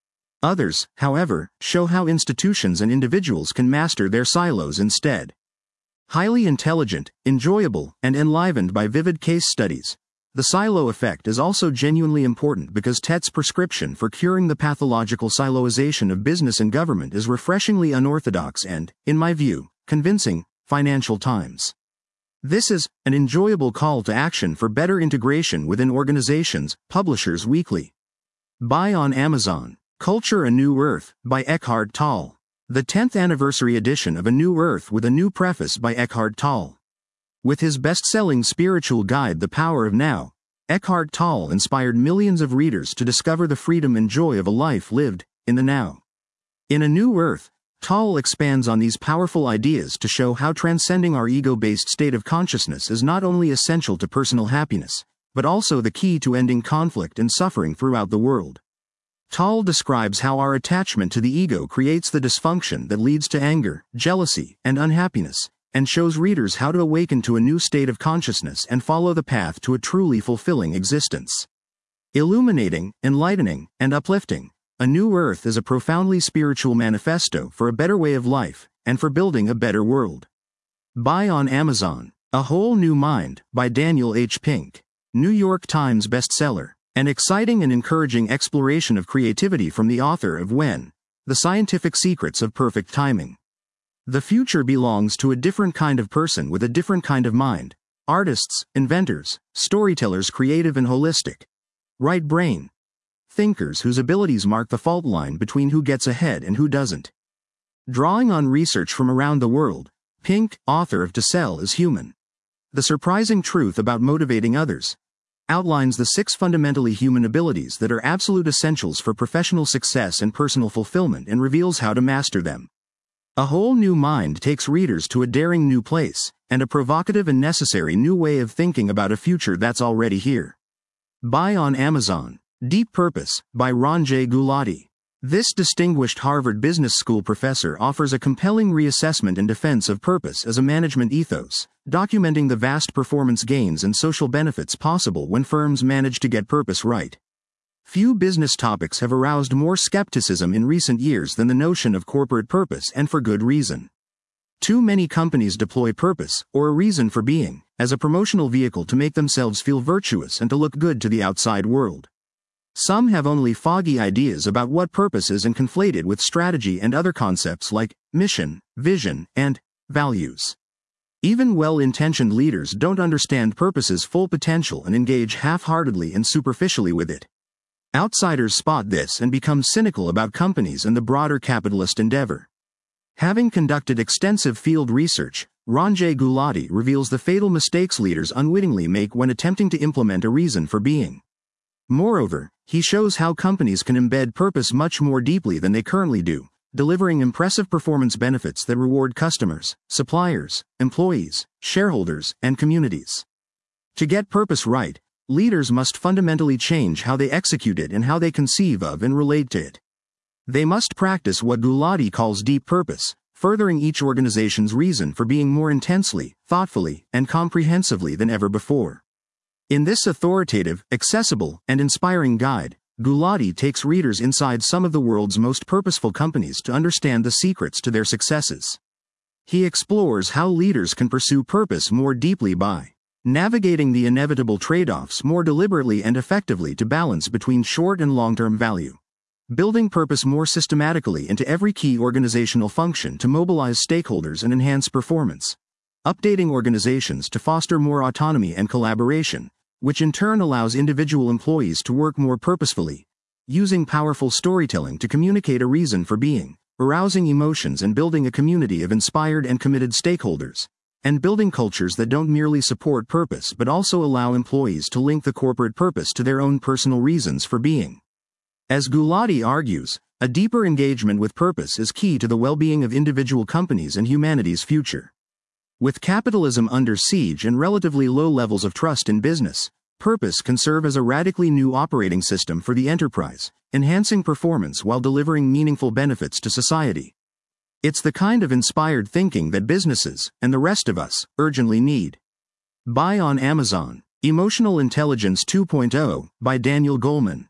Others, however, show how institutions and individuals can master their silos instead. Highly intelligent, enjoyable, and enlivened by vivid case studies, the silo effect is also genuinely important because TET's prescription for curing the pathological siloization of business and government is refreshingly unorthodox and, in my view, convincing. Financial Times. This is an enjoyable call to action for better integration within organizations. Publishers Weekly. Buy on Amazon. Culture: A New Earth, by Eckhart Tolle. The 10th anniversary edition of A New Earth with a new preface by Eckhart Tolle. With his best-selling spiritual guide The Power of Now, Eckhart Tolle inspired millions of readers to discover the freedom and joy of a life lived in the now. In A New Earth, Tolle expands on these powerful ideas to show how transcending our ego-based state of consciousness is not only essential to personal happiness, but also the key to ending conflict and suffering throughout the world. Tolle describes how our attachment to the ego creates the dysfunction that leads to anger, jealousy, and unhappiness, and shows readers how to awaken to a new state of consciousness and follow the path to a truly fulfilling existence. Illuminating, enlightening, and uplifting, A New Earth is a profoundly spiritual manifesto for a better way of life, and for building a better world. Buy on Amazon. A Whole New Mind, by Daniel H. Pink. New York Times bestseller. An exciting and encouraging exploration of creativity from the author of When: The Scientific Secrets of Perfect Timing. The future belongs to a different kind of person with a different kind of mind. Artists, inventors, storytellers, creative and holistic. Right brain. Thinkers whose abilities mark the fault line between who gets ahead and who doesn't. Drawing on research from around the world, Pink, author of To Sell is Human: The Surprising Truth About Motivating Others, outlines the 6 fundamentally human abilities that are absolute essentials for professional success and personal fulfillment and reveals how to master them. A Whole New Mind takes readers to a daring new place, and a provocative and necessary new way of thinking about a future that's already here. Buy on Amazon. Deep Purpose, by Ron J. Gulati. This distinguished Harvard Business School professor offers a compelling reassessment and defense of purpose as a management ethos, documenting the vast performance gains and social benefits possible when firms manage to get purpose right. Few business topics have aroused more skepticism in recent years than the notion of corporate purpose, and for good reason. Too many companies deploy purpose, or a reason for being, as a promotional vehicle to make themselves feel virtuous and to look good to the outside world. Some have only foggy ideas about what purpose is and conflate it with strategy and other concepts like mission, vision, and values. Even well-intentioned leaders don't understand purpose's full potential and engage half-heartedly and superficially with it. Outsiders spot this and become cynical about companies and the broader capitalist endeavor. Having conducted extensive field research, Ron J. Gulati reveals the fatal mistakes leaders unwittingly make when attempting to implement a reason for being. Moreover, he shows how companies can embed purpose much more deeply than they currently do, delivering impressive performance benefits that reward customers, suppliers, employees, shareholders, and communities. To get purpose right, leaders must fundamentally change how they execute it and how they conceive of and relate to it. They must practice what Gulati calls deep purpose, furthering each organization's reason for being more intensely, thoughtfully, and comprehensively than ever before. In this authoritative, accessible, and inspiring guide, Gulati takes readers inside some of the world's most purposeful companies to understand the secrets to their successes. He explores how leaders can pursue purpose more deeply by navigating the inevitable trade-offs more deliberately and effectively to balance between short and long-term value, building purpose more systematically into every key organizational function to mobilize stakeholders and enhance performance, updating organizations to foster more autonomy and collaboration, which in turn allows individual employees to work more purposefully, using powerful storytelling to communicate a reason for being, arousing emotions and building a community of inspired and committed stakeholders, and building cultures that don't merely support purpose but also allow employees to link the corporate purpose to their own personal reasons for being. As Gulati argues, a deeper engagement with purpose is key to the well-being of individual companies and humanity's future. With capitalism under siege and relatively low levels of trust in business, purpose can serve as a radically new operating system for the enterprise, enhancing performance while delivering meaningful benefits to society. It's the kind of inspired thinking that businesses, and the rest of us, urgently need. Buy on Amazon. Emotional Intelligence 2.0, by Daniel Goleman.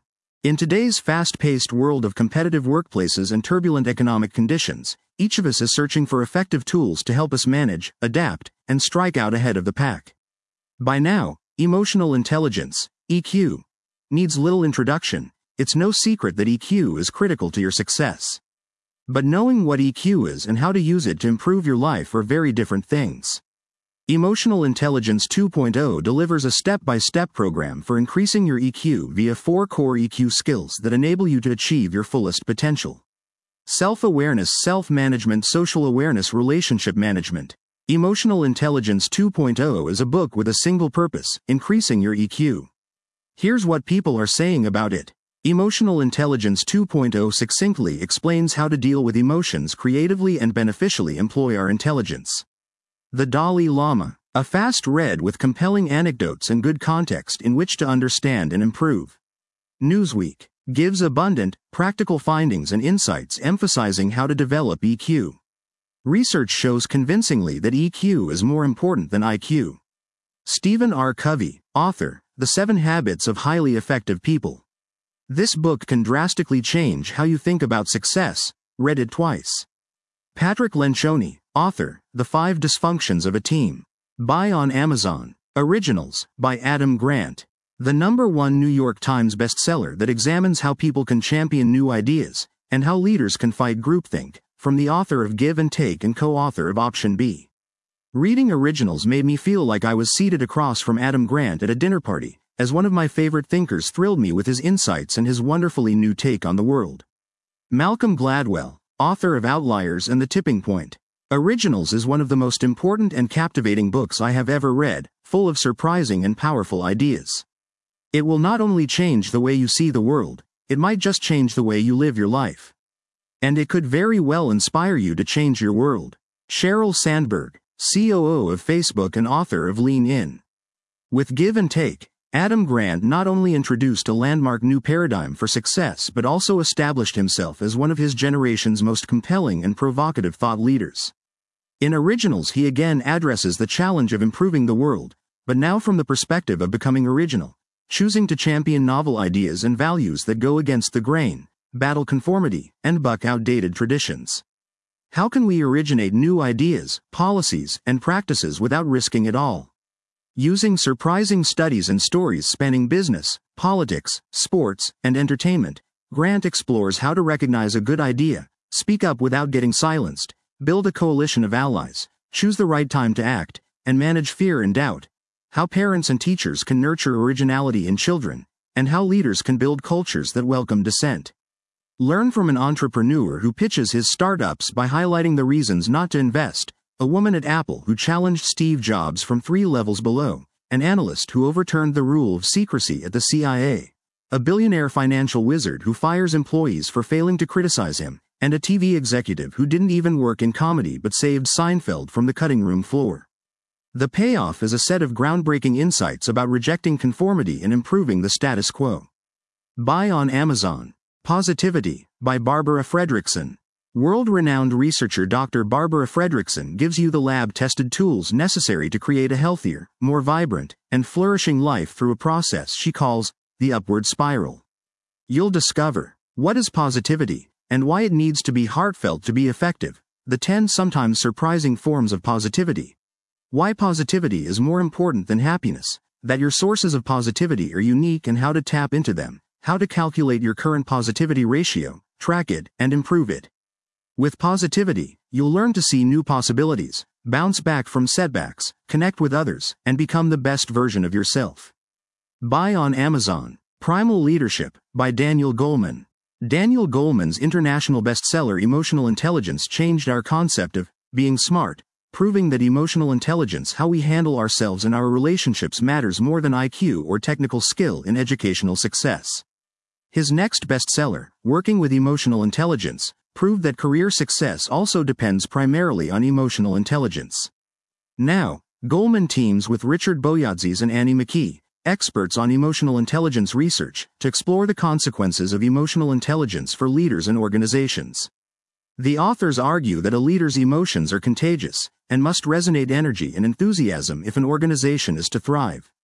In today's fast-paced world of competitive workplaces and turbulent economic conditions, each of us is searching for effective tools to help us manage, adapt, and strike out ahead of the pack. By now, emotional intelligence, EQ, needs little introduction. It's no secret that EQ is critical to your success. But knowing what EQ is and how to use it to improve your life are very different things. Emotional Intelligence 2.0 delivers a step-by-step program for increasing your EQ via 4 core EQ skills that enable you to achieve your fullest potential. Self-awareness, self-management, social awareness, relationship management. Emotional Intelligence 2.0 is a book with a single purpose: increasing your EQ. Here's what people are saying about it. Emotional Intelligence 2.0 succinctly explains how to deal with emotions creatively and beneficially employ our intelligence. The Dalai Lama, a fast read with compelling anecdotes and good context in which to understand and improve. Newsweek gives abundant, practical findings and insights emphasizing how to develop EQ. Research shows convincingly that EQ is more important than IQ. Stephen R. Covey, author, The 7 Habits of Highly Effective People. This book can drastically change how you think about success. Read it twice. Patrick Lencioni, author, The 5 Dysfunctions of a Team. Buy on Amazon. Originals, by Adam Grant. The #1 New York Times bestseller that examines how people can champion new ideas, and how leaders can fight groupthink, from the author of Give and Take and co-author of Option B. Reading Originals made me feel like I was seated across from Adam Grant at a dinner party, as one of my favorite thinkers thrilled me with his insights and his wonderfully new take on the world. Malcolm Gladwell, author of Outliers and The Tipping Point. Originals is one of the most important and captivating books I have ever read, full of surprising and powerful ideas. It will not only change the way you see the world, it might just change the way you live your life. And it could very well inspire you to change your world. Sheryl Sandberg, COO of Facebook and author of Lean In. With Give and Take, Adam Grant not only introduced a landmark new paradigm for success but also established himself as one of his generation's most compelling and provocative thought leaders. In Originals, he again addresses the challenge of improving the world, but now from the perspective of becoming original, choosing to champion novel ideas and values that go against the grain, battle conformity, and buck outdated traditions. How can we originate new ideas, policies, and practices without risking it all? Using surprising studies and stories spanning business, politics, sports, and entertainment, Grant explores how to recognize a good idea, speak up without getting silenced, build a coalition of allies, choose the right time to act, and manage fear and doubt. How parents and teachers can nurture originality in children, and how leaders can build cultures that welcome dissent. Learn from an entrepreneur who pitches his startups by highlighting the reasons not to invest, a woman at Apple who challenged Steve Jobs from 3 levels below, an analyst who overturned the rule of secrecy at the CIA, a billionaire financial wizard who fires employees for failing to criticize him, and a TV executive who didn't even work in comedy but saved Seinfeld from the cutting room floor. The payoff is a set of groundbreaking insights about rejecting conformity and improving the status quo. Buy on Amazon. Positivity, by Barbara Fredrickson. World-renowned researcher Dr. Barbara Fredrickson gives you the lab-tested tools necessary to create a healthier, more vibrant, and flourishing life through a process she calls the upward spiral. You'll discover what is positivity, and why it needs to be heartfelt to be effective, the 10 sometimes surprising forms of positivity, why positivity is more important than happiness, that your sources of positivity are unique and how to tap into them, how to calculate your current positivity ratio, track it, and improve it. With positivity, you'll learn to see new possibilities, bounce back from setbacks, connect with others, and become the best version of yourself. Buy on Amazon. Primal Leadership, by Daniel Goleman. Daniel Goleman's international bestseller Emotional Intelligence changed our concept of being smart, proving that emotional intelligence, how we handle ourselves and our relationships, matters more than IQ or technical skill in educational success. His next bestseller, Working with Emotional Intelligence, proved that career success also depends primarily on emotional intelligence. Now, Goleman teams with Richard Boyatzis and Annie McKee, experts on emotional intelligence research, to explore the consequences of emotional intelligence for leaders and organizations. The authors argue that a leader's emotions are contagious, and must resonate energy and enthusiasm if an organization is to thrive.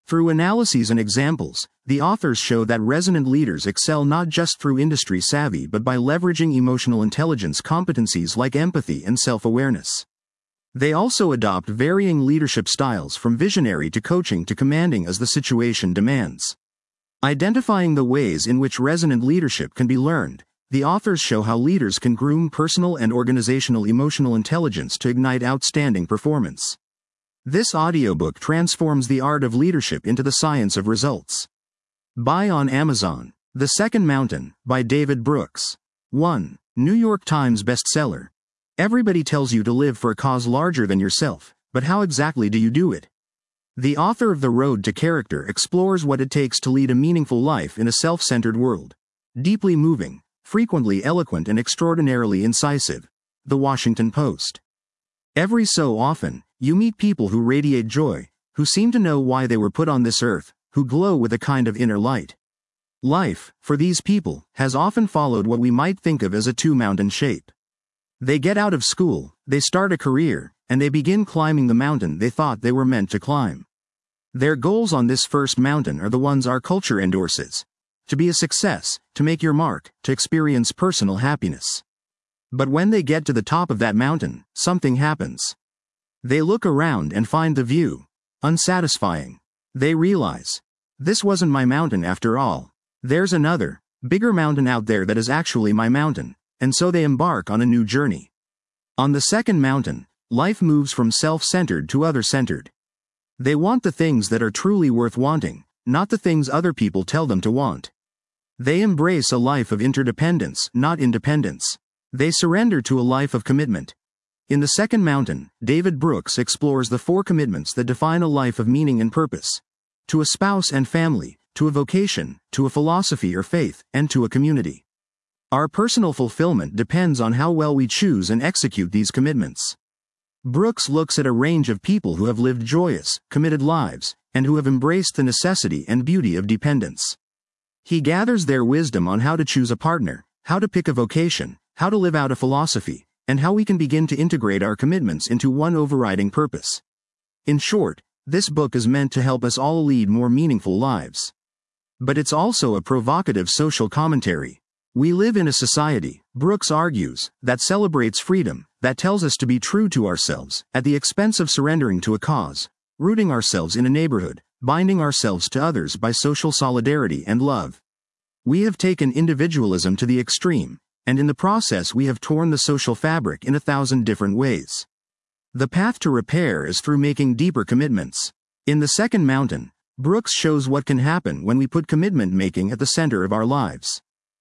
Through analyses and examples, the authors show that resonant leaders excel not just through industry savvy but by leveraging emotional intelligence competencies like empathy and self-awareness. They also adopt varying leadership styles from visionary to coaching to commanding as the situation demands. Identifying the ways in which resonant leadership can be learned, the authors show how leaders can groom personal and organizational emotional intelligence to ignite outstanding performance. This audiobook transforms the art of leadership into the science of results. Buy on Amazon. The Second Mountain, by David Brooks. 1. New York Times bestseller. Everybody tells you to live for a cause larger than yourself, but how exactly do you do it? The author of The Road to Character explores what it takes to lead a meaningful life in a self-centered world. Deeply moving, frequently eloquent and extraordinarily incisive. The Washington Post. Every so often, you meet people who radiate joy, who seem to know why they were put on this earth, who glow with a kind of inner light. Life, for these people, has often followed what we might think of as a two-mountain shape. They get out of school, they start a career, and they begin climbing the mountain they thought they were meant to climb. Their goals on this first mountain are the ones our culture endorses. To be a success, to make your mark, to experience personal happiness. But when they get to the top of that mountain, something happens. They look around and find the view unsatisfying. They realize, this wasn't my mountain after all. There's another, bigger mountain out there that is actually my mountain, and so they embark on a new journey. On the second mountain, life moves from self-centered to other-centered. They want the things that are truly worth wanting, not the things other people tell them to want. They embrace a life of interdependence, not independence. They surrender to a life of commitment. In The Second Mountain, David Brooks explores the 4 commitments that define a life of meaning and purpose. To a spouse and family, to a vocation, to a philosophy or faith, and to a community. Our personal fulfillment depends on how well we choose and execute these commitments. Brooks looks at a range of people who have lived joyous, committed lives, and who have embraced the necessity and beauty of dependence. He gathers their wisdom on how to choose a partner, how to pick a vocation, how to live out a philosophy, and how we can begin to integrate our commitments into one overriding purpose. In short, this book is meant to help us all lead more meaningful lives. But it's also a provocative social commentary. We live in a society, Brooks argues, that celebrates freedom, that tells us to be true to ourselves, at the expense of surrendering to a cause, rooting ourselves in a neighborhood, binding ourselves to others by social solidarity and love. We have taken individualism to the extreme, and in the process we have torn the social fabric in 1,000 different ways. The path to repair is through making deeper commitments. In The Second Mountain, Brooks shows what can happen when we put commitment making at the center of our lives.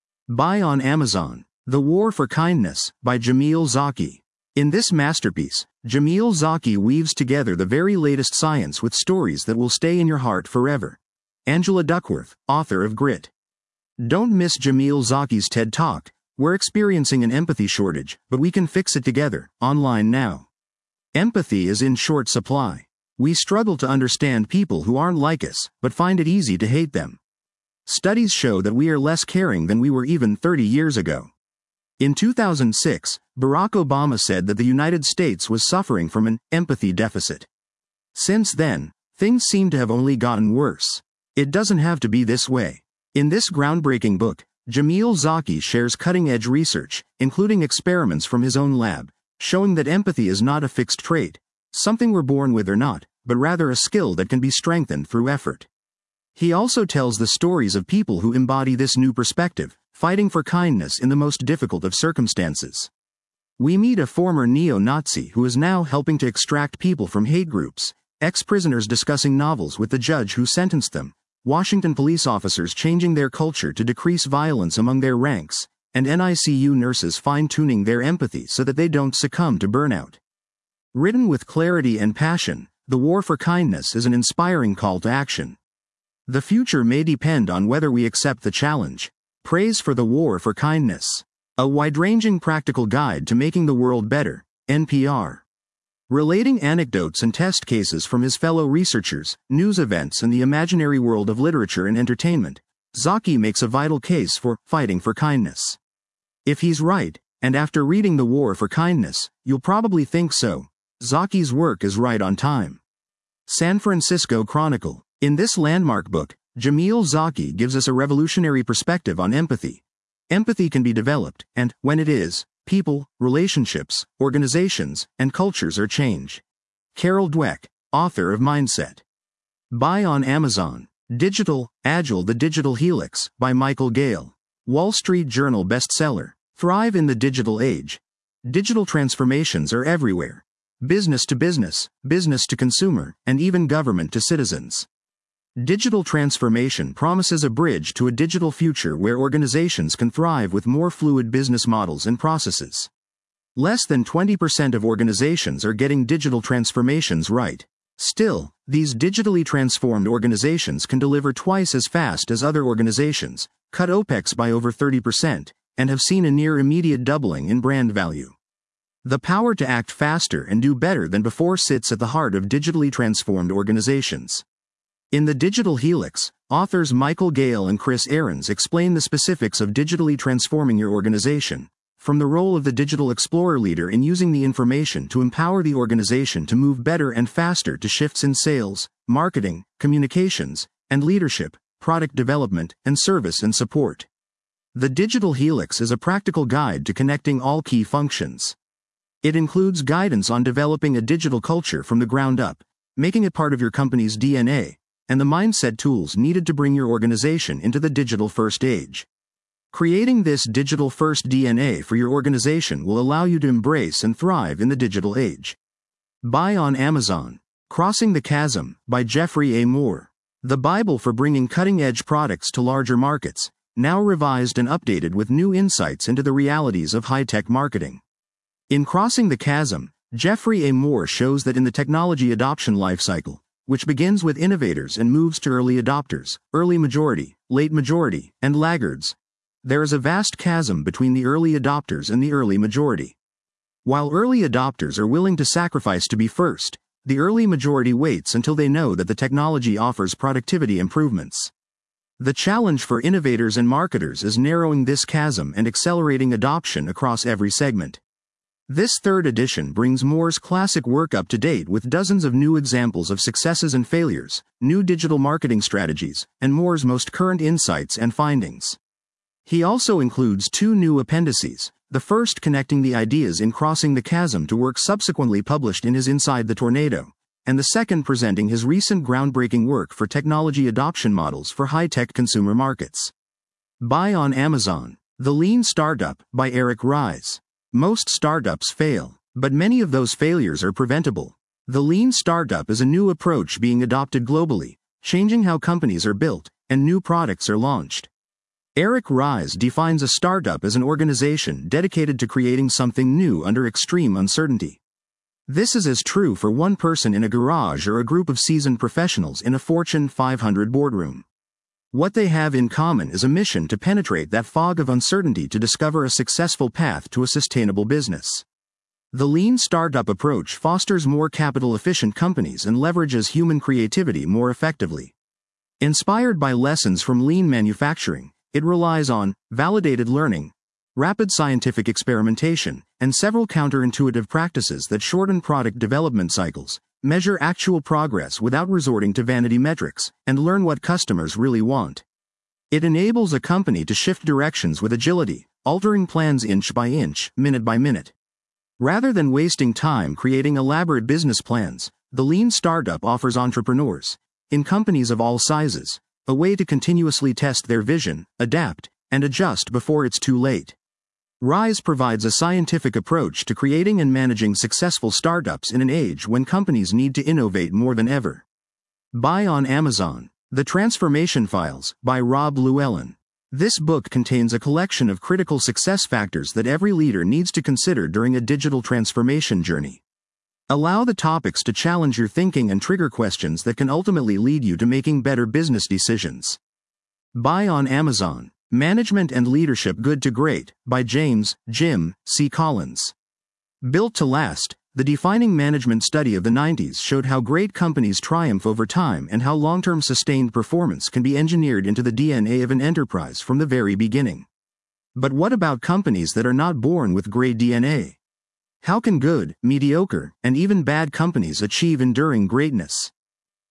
Buy on Amazon. The War for Kindness, by Jamil Zaki. In this masterpiece, Jamil Zaki weaves together the very latest science with stories that will stay in your heart forever. Angela Duckworth, author of Grit. Don't miss Jamil Zaki's TED Talk. We're experiencing an empathy shortage, but we can fix it together, online now. Empathy is in short supply. We struggle to understand people who aren't like us, but find it easy to hate them. Studies show that we are less caring than we were even 30 years ago. In 2006, Barack Obama said that the United States was suffering from an empathy deficit. Since then, things seem to have only gotten worse. It doesn't have to be this way. In this groundbreaking book, Jamil Zaki shares cutting-edge research, including experiments from his own lab, showing that empathy is not a fixed trait, something we're born with or not, but rather a skill that can be strengthened through effort. He also tells the stories of people who embody this new perspective, fighting for kindness in the most difficult of circumstances. We meet a former neo-Nazi who is now helping to extract people from hate groups, ex-prisoners discussing novels with the judge who sentenced them, Washington police officers changing their culture to decrease violence among their ranks, and NICU nurses fine-tuning their empathy so that they don't succumb to burnout. Written with clarity and passion, The War for Kindness is an inspiring call to action. The future may depend on whether we accept the challenge. Praise for the War for Kindness. A wide-ranging practical guide to making the world better, NPR. Relating anecdotes and test cases from his fellow researchers, news events and the imaginary world of literature and entertainment, Zaki makes a vital case for fighting for kindness. If he's right, and after reading The War for Kindness, you'll probably think so, Zaki's work is right on time. San Francisco Chronicle. In this landmark book, Jamil Zaki gives us a revolutionary perspective on empathy. Empathy can be developed, and, when it is, people, relationships, organizations, and cultures are changed. Carol Dweck, author of Mindset. Buy on Amazon. Digital, Agile: The Digital Helix, by Michael Gale. Wall Street Journal bestseller. Thrive in the digital age. Digital transformations are everywhere. Business to consumer, and even government to citizens. Digital transformation promises a bridge to a digital future where organizations can thrive with more fluid business models and processes. Less than 20% of organizations are getting digital transformations right. Still, these digitally transformed organizations can deliver twice as fast as other organizations, cut OPEX by over 30%, and have seen a near immediate doubling in brand value. The power to act faster and do better than before sits at the heart of digitally transformed organizations. In The Digital Helix, authors Michael Gale and Chris Ahrens explain the specifics of digitally transforming your organization, from the role of the digital explorer leader in using the information to empower the organization to move better and faster to shifts in sales, marketing, communications, and leadership, product development, and service and support. The Digital Helix is a practical guide to connecting all key functions. It includes guidance on developing a digital culture from the ground up, making it part of your company's DNA, and the mindset tools needed to bring your organization into the digital-first age. Creating this digital-first DNA for your organization will allow you to embrace and thrive in the digital age. Buy on Amazon. Crossing the Chasm, by Jeffrey A. Moore. The Bible for bringing cutting-edge products to larger markets, now revised and updated with new insights into the realities of high-tech marketing. In Crossing the Chasm, Jeffrey A. Moore shows that in the technology adoption lifecycle, which begins with innovators and moves to early adopters, early majority, late majority, and laggards, there is a vast chasm between the early adopters and the early majority. While early adopters are willing to sacrifice to be first, the early majority waits until they know that the technology offers productivity improvements. The challenge for innovators and marketers is narrowing this chasm and accelerating adoption across every segment. This third edition brings Moore's classic work up to date with dozens of new examples of successes and failures, new digital marketing strategies, and Moore's most current insights and findings. He also includes 2 new appendices, the first connecting the ideas in Crossing the Chasm to work subsequently published in his Inside the Tornado, and the second presenting his recent groundbreaking work for technology adoption models for high-tech consumer markets. Buy on Amazon. The Lean Startup, by Eric Ries. Most startups fail, but many of those failures are preventable. The Lean Startup is a new approach being adopted globally, changing how companies are built and new products are launched. Eric Ries defines a startup as an organization dedicated to creating something new under extreme uncertainty. This is as true for one person in a garage or a group of seasoned professionals in a Fortune 500 boardroom. What they have in common is a mission to penetrate that fog of uncertainty to discover a successful path to a sustainable business. The Lean Startup approach fosters more capital-efficient companies and leverages human creativity more effectively. Inspired by lessons from lean manufacturing, it relies on validated learning, rapid scientific experimentation, and several counterintuitive practices that shorten product development cycles, measure actual progress without resorting to vanity metrics, and learn what customers really want. It enables a company to shift directions with agility, altering plans inch by inch, minute by minute. Rather than wasting time creating elaborate business plans, the Lean Startup offers entrepreneurs, in companies of all sizes, a way to continuously test their vision, adapt, and adjust before it's too late. Rise provides a scientific approach to creating and managing successful startups in an age when companies need to innovate more than ever. Buy on Amazon. The Transformation Files, by Rob Llewellyn. This book contains a collection of critical success factors that every leader needs to consider during a digital transformation journey. Allow the topics to challenge your thinking and trigger questions that can ultimately lead you to making better business decisions. Buy on Amazon. Management and Leadership Good to Great, by James, Jim, C. Collins. Built to Last, the defining management study of the 90s showed how great companies triumph over time and how long-term sustained performance can be engineered into the DNA of an enterprise from the very beginning. But what about companies that are not born with great DNA? How can good, mediocre, and even bad companies achieve enduring greatness?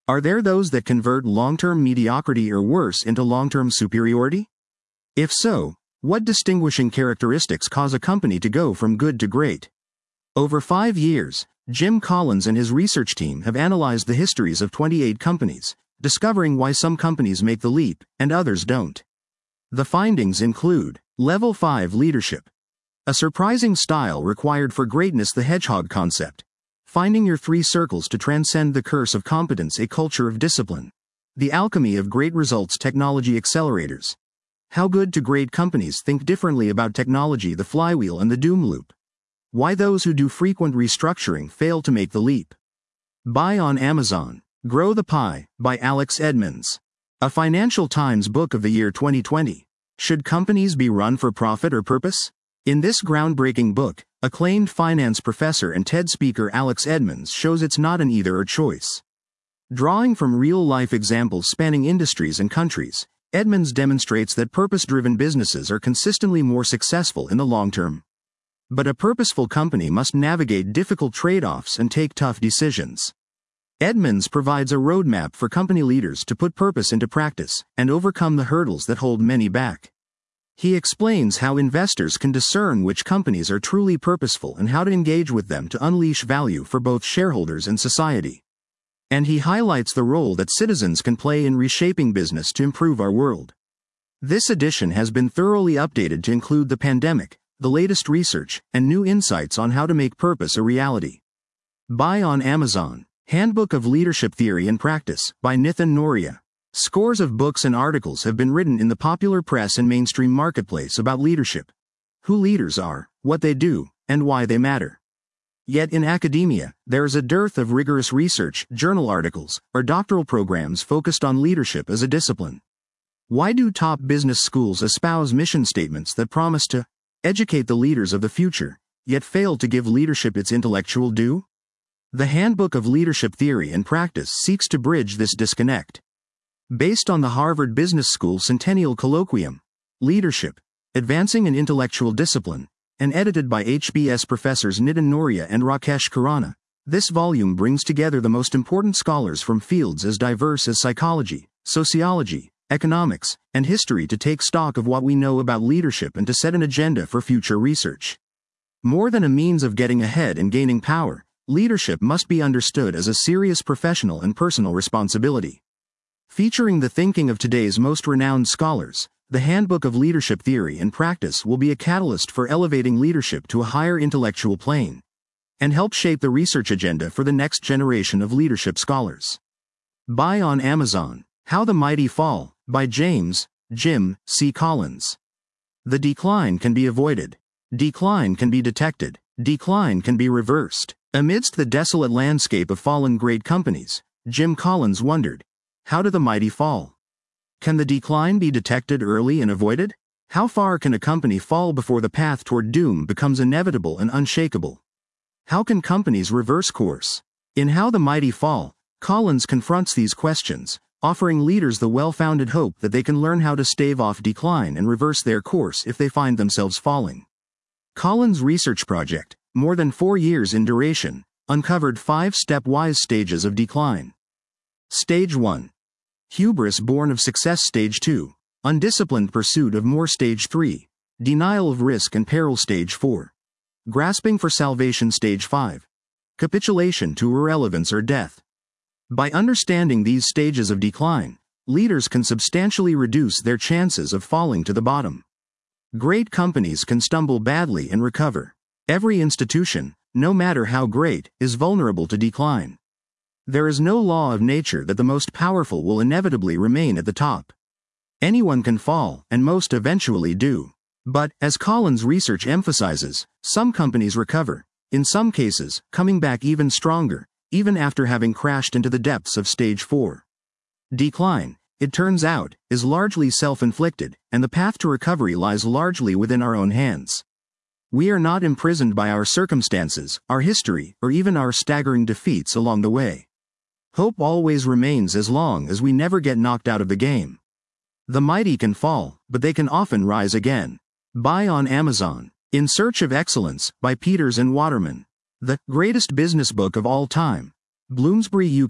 Are there those that convert long-term mediocrity or worse into long-term superiority? If so, what distinguishing characteristics cause a company to go from good to great? Over 5 years, Jim Collins and his research team have analyzed the histories of 28 companies, discovering why some companies make the leap and others don't. The findings include: Level 5 leadership. A surprising style required for greatness. The hedgehog concept. Finding your 3 circles to transcend the curse of competence. A culture of discipline. The alchemy of great results. Technology accelerators. How good to great companies think differently about technology. The flywheel and the doom loop. Why those who do frequent restructuring fail to make the leap. Buy on Amazon. Grow the Pie, by Alex Edmans. A Financial Times book of the year 2020. Should companies be run for profit or purpose? In this groundbreaking book, acclaimed finance professor and TED speaker Alex Edmans shows it's not an either-or choice. Drawing from real-life examples spanning industries and countries, Edmans demonstrates that purpose-driven businesses are consistently more successful in the long term. But a purposeful company must navigate difficult trade-offs and take tough decisions. Edmans provides a roadmap for company leaders to put purpose into practice and overcome the hurdles that hold many back. He explains how investors can discern which companies are truly purposeful and how to engage with them to unleash value for both shareholders and society. And he highlights the role that citizens can play in reshaping business to improve our world. This edition has been thoroughly updated to include the pandemic, the latest research, and new insights on how to make purpose a reality. Buy on Amazon. Handbook of Leadership Theory and Practice, by Nithin Noria. Scores of books and articles have been written in the popular press and mainstream marketplace about leadership. Who leaders are, what they do, and why they matter. Yet in academia, there is a dearth of rigorous research, journal articles, or doctoral programs focused on leadership as a discipline. Why do top business schools espouse mission statements that promise to educate the leaders of the future, yet fail to give leadership its intellectual due? The Handbook of Leadership Theory and Practice seeks to bridge this disconnect. Based on the Harvard Business School Centennial Colloquium, Leadership, Advancing an Intellectual Discipline, and edited by HBS professors Nithin Noria and Rakesh Khurana, this volume brings together the most important scholars from fields as diverse as psychology, sociology, economics, and history to take stock of what we know about leadership and to set an agenda for future research. More than a means of getting ahead and gaining power, leadership must be understood as a serious professional and personal responsibility. Featuring the thinking of today's most renowned scholars, the Handbook of Leadership Theory and Practice will be a catalyst for elevating leadership to a higher intellectual plane, and help shape the research agenda for the next generation of leadership scholars. Buy on Amazon. How the Mighty Fall, by James, Jim, C. Collins. The decline can be avoided. Decline can be detected. Decline can be reversed. Amidst the desolate landscape of fallen great companies, Jim Collins wondered, how do the mighty fall? Can the decline be detected early and avoided? How far can a company fall before the path toward doom becomes inevitable and unshakable? How can companies reverse course? In How the Mighty Fall, Collins confronts these questions, offering leaders the well-founded hope that they can learn how to stave off decline and reverse their course if they find themselves falling. Collins' research project, more than 4 years in duration, uncovered 5 stepwise stages of decline. Stage 1. Hubris born of success. Stage 2. Undisciplined pursuit of more. Stage 3. Denial of risk and peril. Stage 4. Grasping for salvation. Stage 5. Capitulation to irrelevance or death. By understanding these stages of decline, leaders can substantially reduce their chances of falling to the bottom. Great companies can stumble badly and recover. Every institution, no matter how great, is vulnerable to decline. There is no law of nature that the most powerful will inevitably remain at the top. Anyone can fall, and most eventually do. But, as Collins' research emphasizes, some companies recover, in some cases, coming back even stronger, even after having crashed into the depths of Stage 4. Decline, it turns out, is largely self-inflicted, and the path to recovery lies largely within our own hands. We are not imprisoned by our circumstances, our history, or even our staggering defeats along the way. Hope always remains as long as we never get knocked out of the game. The mighty can fall, but they can often rise again. Buy on Amazon. In Search of Excellence, by Peters and Waterman. The greatest business book of all time. Bloomsbury UK,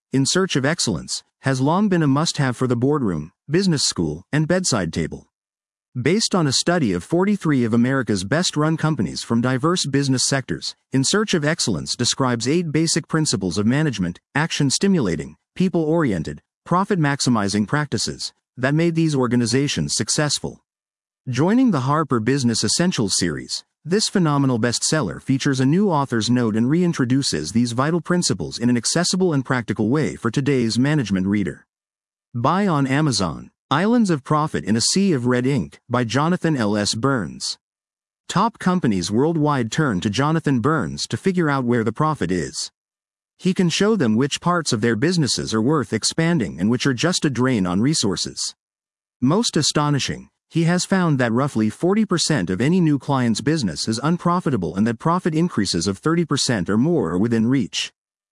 In Search of Excellence, has long been a must-have for the boardroom, business school, and bedside table. Based on a study of 43 of America's best-run companies from diverse business sectors, In Search of Excellence describes 8 basic principles of management, action-stimulating, people-oriented, profit-maximizing practices that made these organizations successful. Joining the Harper Business Essentials series, this phenomenal bestseller features a new author's note and reintroduces these vital principles in an accessible and practical way for today's management reader. Buy on Amazon. Islands of Profit in a Sea of Red Ink by Jonathan L. S. Burns. Top companies worldwide turn to Jonathan Burns to figure out where the profit is. He can show them which parts of their businesses are worth expanding and which are just a drain on resources. Most astonishing, he has found that roughly 40% of any new client's business is unprofitable and that profit increases of 30% or more are within reach.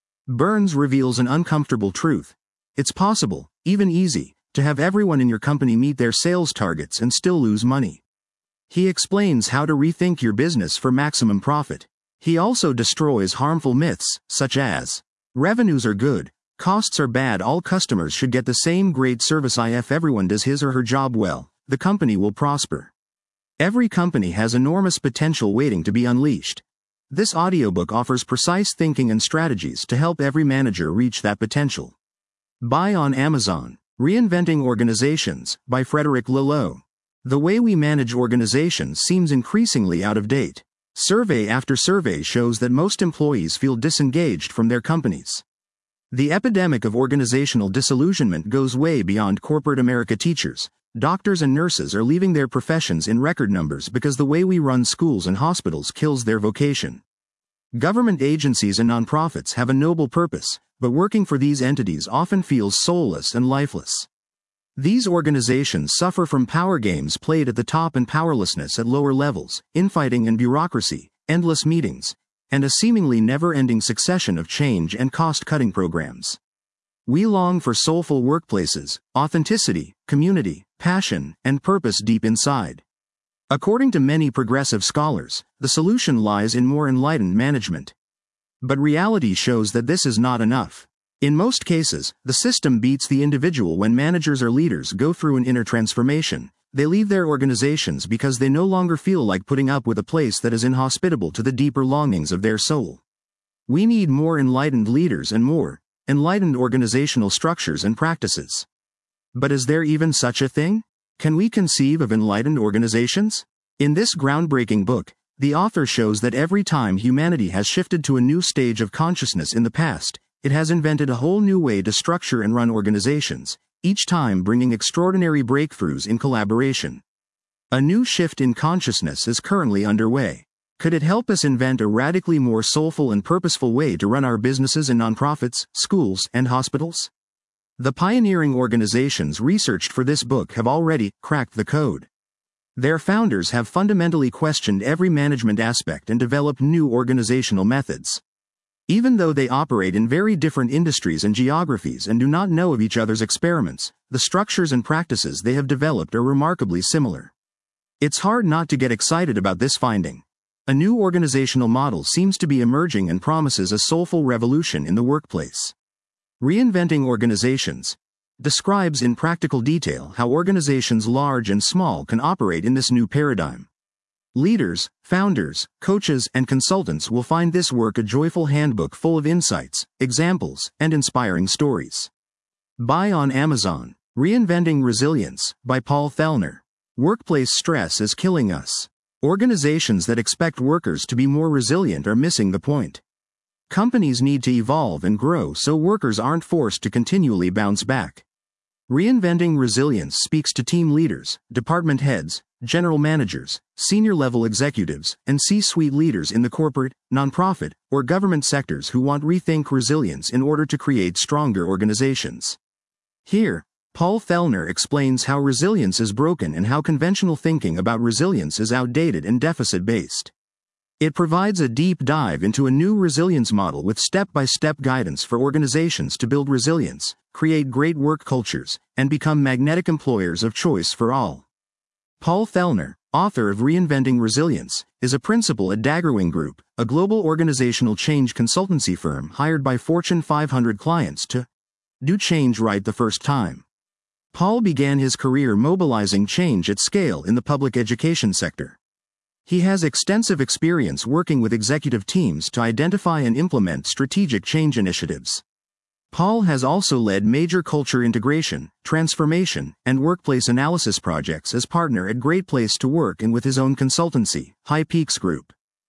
Burns reveals an uncomfortable truth. It's possible, even easy, to have everyone in your company meet their sales targets and still lose money. He explains how to rethink your business for maximum profit. He also destroys harmful myths, such as, revenues are good, costs are bad, all customers should get the same great service. If everyone does his or her job well, the company will prosper. Every company has enormous potential waiting to be unleashed. This audiobook offers precise thinking and strategies to help every manager reach that potential. Buy on Amazon. Reinventing Organizations by Frederick Laloux. The way we manage organizations seems increasingly out of date. Survey after survey shows that most employees feel disengaged from their companies. The epidemic of organizational disillusionment goes way beyond corporate America. Teachers, doctors and nurses are leaving their professions in record numbers because the way we run schools and hospitals kills their vocation. Government agencies and nonprofits have a noble purpose, but working for these entities often feels soulless and lifeless. These organizations suffer from power games played at the top and powerlessness at lower levels, infighting and bureaucracy, endless meetings, and a seemingly never-ending succession of change and cost-cutting programs. We long for soulful workplaces, authenticity, community, passion, and purpose deep inside. According to many progressive scholars, the solution lies in more enlightened management. But reality shows that this is not enough. In most cases, the system beats the individual. When managers or leaders go through an inner transformation, they leave their organizations because they no longer feel like putting up with a place that is inhospitable to the deeper longings of their soul. We need more enlightened leaders and more enlightened organizational structures and practices. But is there even such a thing? Can we conceive of enlightened organizations? In this groundbreaking book, the author shows that every time humanity has shifted to a new stage of consciousness in the past, it has invented a whole new way to structure and run organizations, each time bringing extraordinary breakthroughs in collaboration. A new shift in consciousness is currently underway. Could it help us invent a radically more soulful and purposeful way to run our businesses and nonprofits, schools, and hospitals? The pioneering organizations researched for this book have already cracked the code. Their founders have fundamentally questioned every management aspect and developed new organizational methods. Even though they operate in very different industries and geographies and do not know of each other's experiments, the structures and practices they have developed are remarkably similar. It's hard not to get excited about this finding. A new organizational model seems to be emerging and promises a soulful revolution in the workplace. Reinventing Organizations describes in practical detail how organizations large and small can operate in this new paradigm. Leaders, founders, coaches, and consultants will find this work a joyful handbook full of insights, examples, and inspiring stories. Buy on Amazon. Reinventing Resilience by Paul Thellner. Workplace stress is killing us. Organizations that expect workers to be more resilient are missing the point. Companies need to evolve and grow so workers aren't forced to continually bounce back. Reinventing Resilience speaks to team leaders, department heads, general managers, senior-level executives, and C-suite leaders in the corporate, nonprofit, or government sectors who want to rethink resilience in order to create stronger organizations. Here, Paul Thellner explains how resilience is broken and how conventional thinking about resilience is outdated and deficit-based. It provides a deep dive into a new resilience model with step-by-step guidance for organizations to build resilience, create great work cultures, and become magnetic employers of choice for all. Paul Thellner, author of Reinventing Resilience, is a principal at Daggerwing Group, a global organizational change consultancy firm hired by Fortune 500 clients to Do change right the first time. Paul began his career mobilizing change at scale in the public education sector. He has extensive experience working with executive teams to identify and implement strategic change initiatives. Paul has also led major culture integration, transformation, and workplace analysis projects as partner at Great Place to Work and with his own consultancy, High Peaks Group.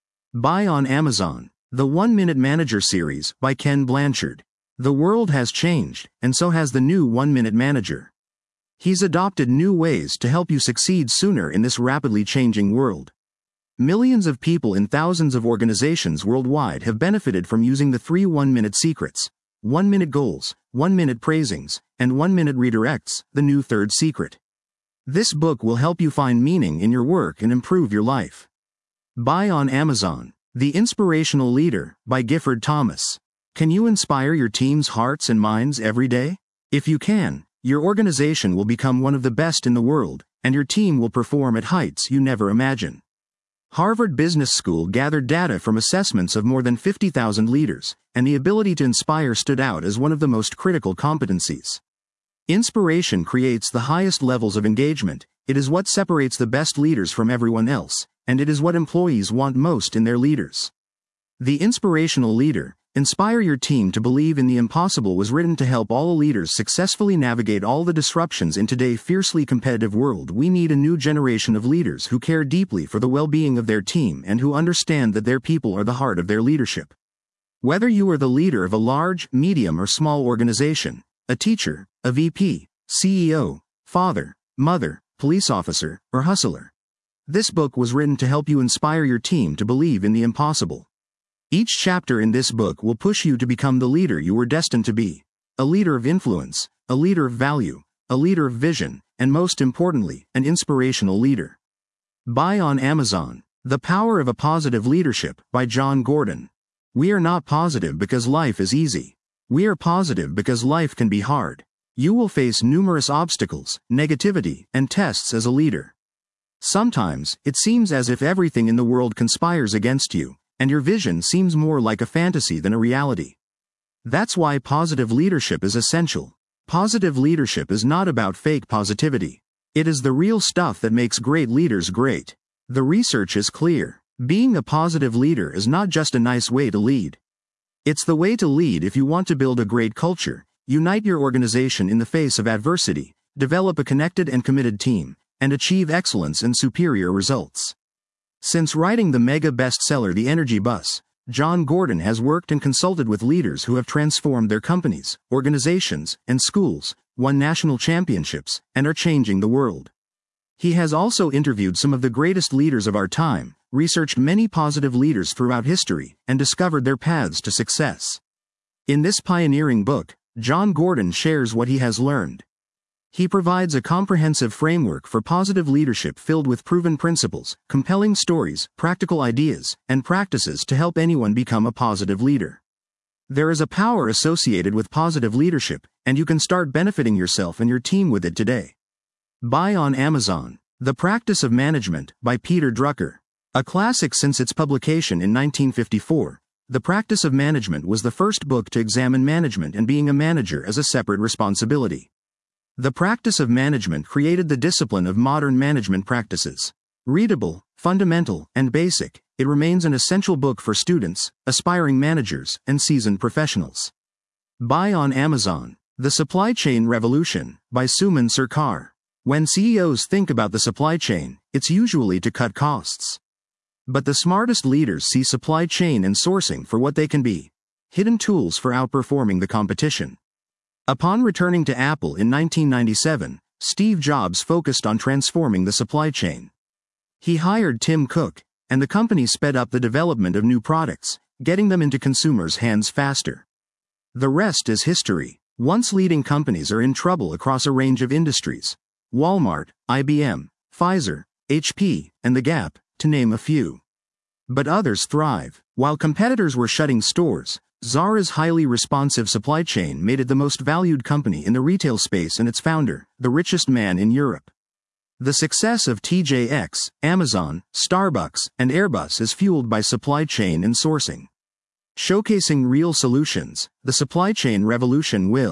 Buy on Amazon. The 1 Minute Manager series by Ken Blanchard. The world has changed, and so has the new 1 Minute Manager. He's adopted new ways to help you succeed sooner in this rapidly changing world. Millions of people in thousands of organizations worldwide have benefited from using the 3 1-minute secrets: 1-minute goals, 1-minute praisings, and 1-minute redirects, the new third secret. This book will help you find meaning in your work and improve your life. Buy on Amazon. The Inspirational Leader by Gifford Thomas. Can you inspire your team's hearts and minds every day? If you can, your organization will become one of the best in the world, and your team will perform at heights you never imagined. Harvard Business School gathered data from assessments of more than 50,000 leaders, and the ability to inspire stood out as one of the most critical competencies. Inspiration creates the highest levels of engagement. It is what separates the best leaders from everyone else, and it is what employees want most in their leaders. The Inspirational Leader, Inspire Your Team to Believe in the Impossible, was written to help all leaders successfully navigate all the disruptions in today's fiercely competitive world. We need a new generation of leaders who care deeply for the well-being of their team and who understand that their people are the heart of their leadership. Whether you are the leader of a large, medium, or small organization, a teacher, a VP, CEO, father, mother, police officer, or hustler, this book was written to help you inspire your team to believe in the impossible. Each chapter in this book will push you to become the leader you were destined to be. A leader of influence, a leader of value, a leader of vision, and most importantly, an inspirational leader. Buy on Amazon. The Power of a Positive Leadership by John Gordon. We are not positive because life is easy. We are positive because life can be hard. You will face numerous obstacles, negativity, and tests as a leader. Sometimes, it seems as if everything in the world conspires against you, and your vision seems more like a fantasy than a reality. That's why positive leadership is essential. Positive leadership is not about fake positivity. It is the real stuff that makes great leaders great. The research is clear. Being a positive leader is not just a nice way to lead. It's the way to lead if you want to build a great culture, unite your organization in the face of adversity, develop a connected and committed team, and achieve excellence and superior results. Since writing the mega bestseller The Energy Bus, John Gordon has worked and consulted with leaders who have transformed their companies, organizations, and schools, won national championships, and are changing the world. He has also interviewed some of the greatest leaders of our time, researched many positive leaders throughout history, and discovered their paths to success. In this pioneering book, John Gordon shares what he has learned. He provides a comprehensive framework for positive leadership filled with proven principles, compelling stories, practical ideas, and practices to help anyone become a positive leader. There is a power associated with positive leadership, and you can start benefiting yourself and your team with it today. Buy on Amazon. The Practice of Management by Peter Drucker. A classic since its publication in 1954, The Practice of Management was the first book to examine management and being a manager as a separate responsibility. The Practice of Management created the discipline of modern management practices. Readable, fundamental, and basic, it remains an essential book for students, aspiring managers, and seasoned professionals. Buy on Amazon. The Supply Chain Revolution by Suman Sarkar. When CEOs think about the supply chain, it's usually to cut costs. But the smartest leaders see supply chain and sourcing for what they can be: hidden tools for outperforming the competition. Upon returning to Apple in 1997, Steve Jobs focused on transforming the supply chain. He hired Tim Cook, and the company sped up the development of new products, getting them into consumers' hands faster. The rest is history. Once leading companies are in trouble across a range of industries: Walmart, IBM, Pfizer, HP, and The Gap, to name a few. But others thrive. While competitors were shutting stores, Zara's highly responsive supply chain made it the most valued company in the retail space and its founder, the richest man in Europe. The success of TJX, Amazon, Starbucks, and Airbus is fueled by supply chain and sourcing. Showcasing real solutions, the supply chain revolution will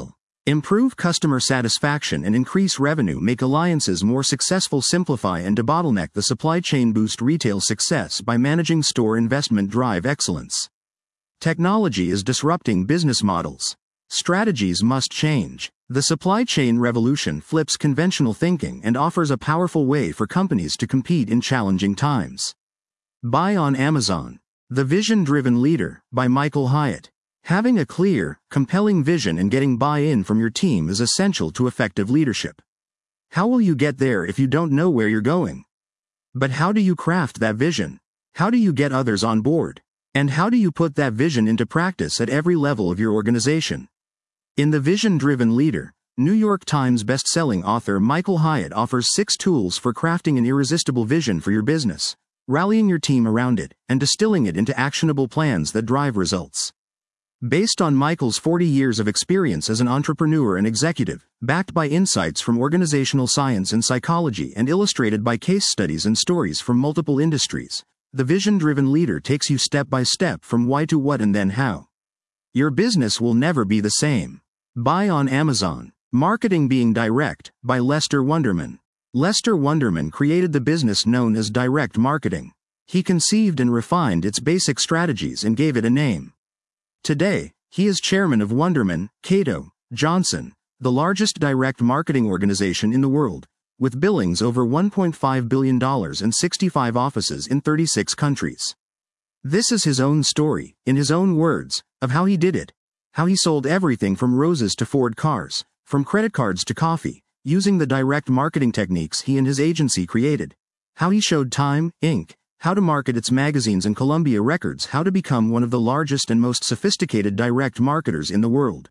Improve customer satisfaction and increase revenue. Make alliances more successful. Simplify and debottleneck the supply chain. Boost retail success by managing store investment. Drive excellence. Technology is disrupting business models. Strategies must change. The supply chain revolution flips conventional thinking and offers a powerful way for companies to compete in challenging times. Buy on Amazon. The Vision-Driven Leader, by Michael Hyatt. Having a clear, compelling vision and getting buy-in from your team is essential to effective leadership. How will you get there if you don't know where you're going? But how do you craft that vision? How do you get others on board? And how do you put that vision into practice at every level of your organization? In The Vision-Driven Leader, New York Times best-selling author Michael Hyatt offers 6 tools for crafting an irresistible vision for your business, rallying your team around it, and distilling it into actionable plans that drive results. Based on Michael's 40 years of experience as an entrepreneur and executive, backed by insights from organizational science and psychology and illustrated by case studies and stories from multiple industries, The Vision-Driven Leader takes you step by step from why to what and then how. Your business will never be the same. Buy on Amazon. Marketing Being Direct, by Lester Wunderman. Lester Wunderman created the business known as direct marketing. He conceived and refined its basic strategies and gave it a name. Today, he is chairman of Wunderman, Cato, Johnson, the largest direct marketing organization in the world, with billings over $1.5 billion and 65 offices in 36 countries. This is his own story, in his own words, of how he did it, how he sold everything from roses to Ford cars, from credit cards to coffee, using the direct marketing techniques he and his agency created, how he showed Time, Inc., how to market its magazines, and Columbia Records how to become one of the largest and most sophisticated direct marketers in the world.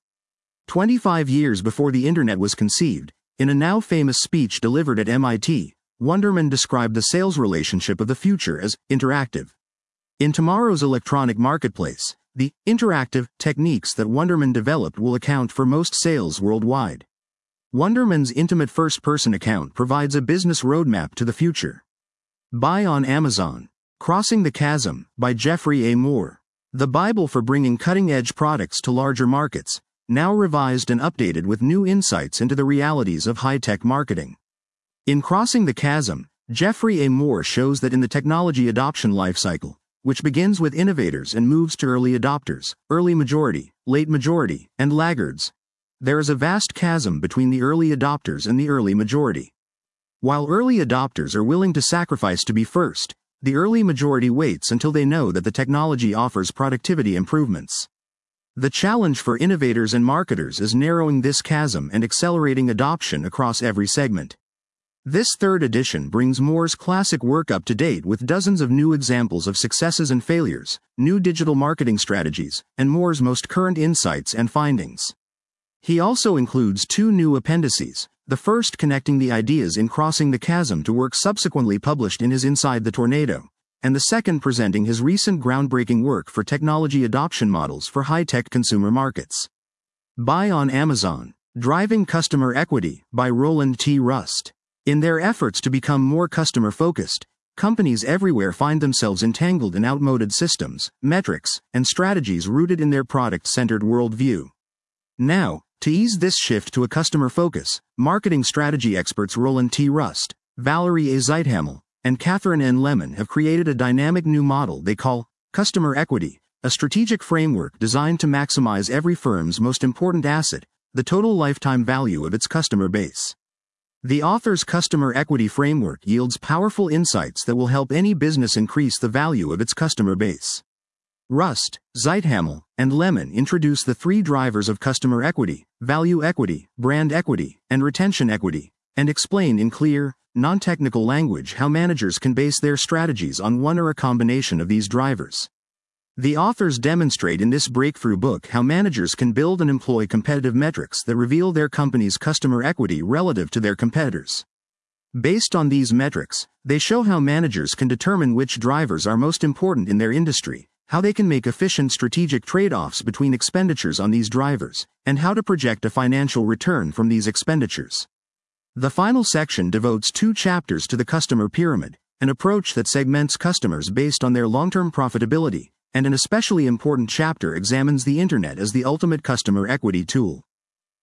25 years before the internet was conceived, in a now famous speech delivered at MIT, Wunderman described the sales relationship of the future as interactive. In tomorrow's electronic marketplace, the interactive techniques that Wunderman developed will account for most sales worldwide. Wunderman's intimate first-person account provides a business roadmap to the future. Buy on Amazon. Crossing the Chasm, by Jeffrey A. Moore. The Bible for bringing cutting-edge products to larger markets, now revised and updated with new insights into the realities of high-tech marketing. In Crossing the Chasm, Jeffrey A. Moore shows that in the technology adoption lifecycle, which begins with innovators and moves to early adopters, early majority, late majority, and laggards, there is a vast chasm between the early adopters and the early majority. While early adopters are willing to sacrifice to be first, the early majority waits until they know that the technology offers productivity improvements. The challenge for innovators and marketers is narrowing this chasm and accelerating adoption across every segment. This third edition brings Moore's classic work up to date with dozens of new examples of successes and failures, new digital marketing strategies, and Moore's most current insights and findings. He also includes 2 new appendices, the first connecting the ideas in Crossing the Chasm to work subsequently published in his Inside the Tornado, and the second presenting his recent groundbreaking work for technology adoption models for high-tech consumer markets. Buy on Amazon. Driving Customer Equity, by Roland T. Rust. In their efforts to become more customer-focused, companies everywhere find themselves entangled in outmoded systems, metrics, and strategies rooted in their product-centered worldview. Now, to ease this shift to a customer focus, marketing strategy experts Roland T. Rust, Valerie A. Zeithamel, and Catherine N. Lemon have created a dynamic new model they call Customer Equity, a strategic framework designed to maximize every firm's most important asset, the total lifetime value of its customer base. The author's Customer Equity framework yields powerful insights that will help any business increase the value of its customer base. Rust, Zeithamel, and Lemon introduce the 3 drivers of customer equity: value equity, brand equity, and retention equity, and explain in clear, non-technical language how managers can base their strategies on one or a combination of these drivers. The authors demonstrate in this breakthrough book how managers can build and employ competitive metrics that reveal their company's customer equity relative to their competitors. Based on these metrics, they show how managers can determine which drivers are most important in their industry, how they can make efficient strategic trade-offs between expenditures on these drivers, and how to project a financial return from these expenditures. The final section devotes 2 chapters to the customer pyramid, an approach that segments customers based on their long-term profitability, and an especially important chapter examines the internet as the ultimate customer equity tool.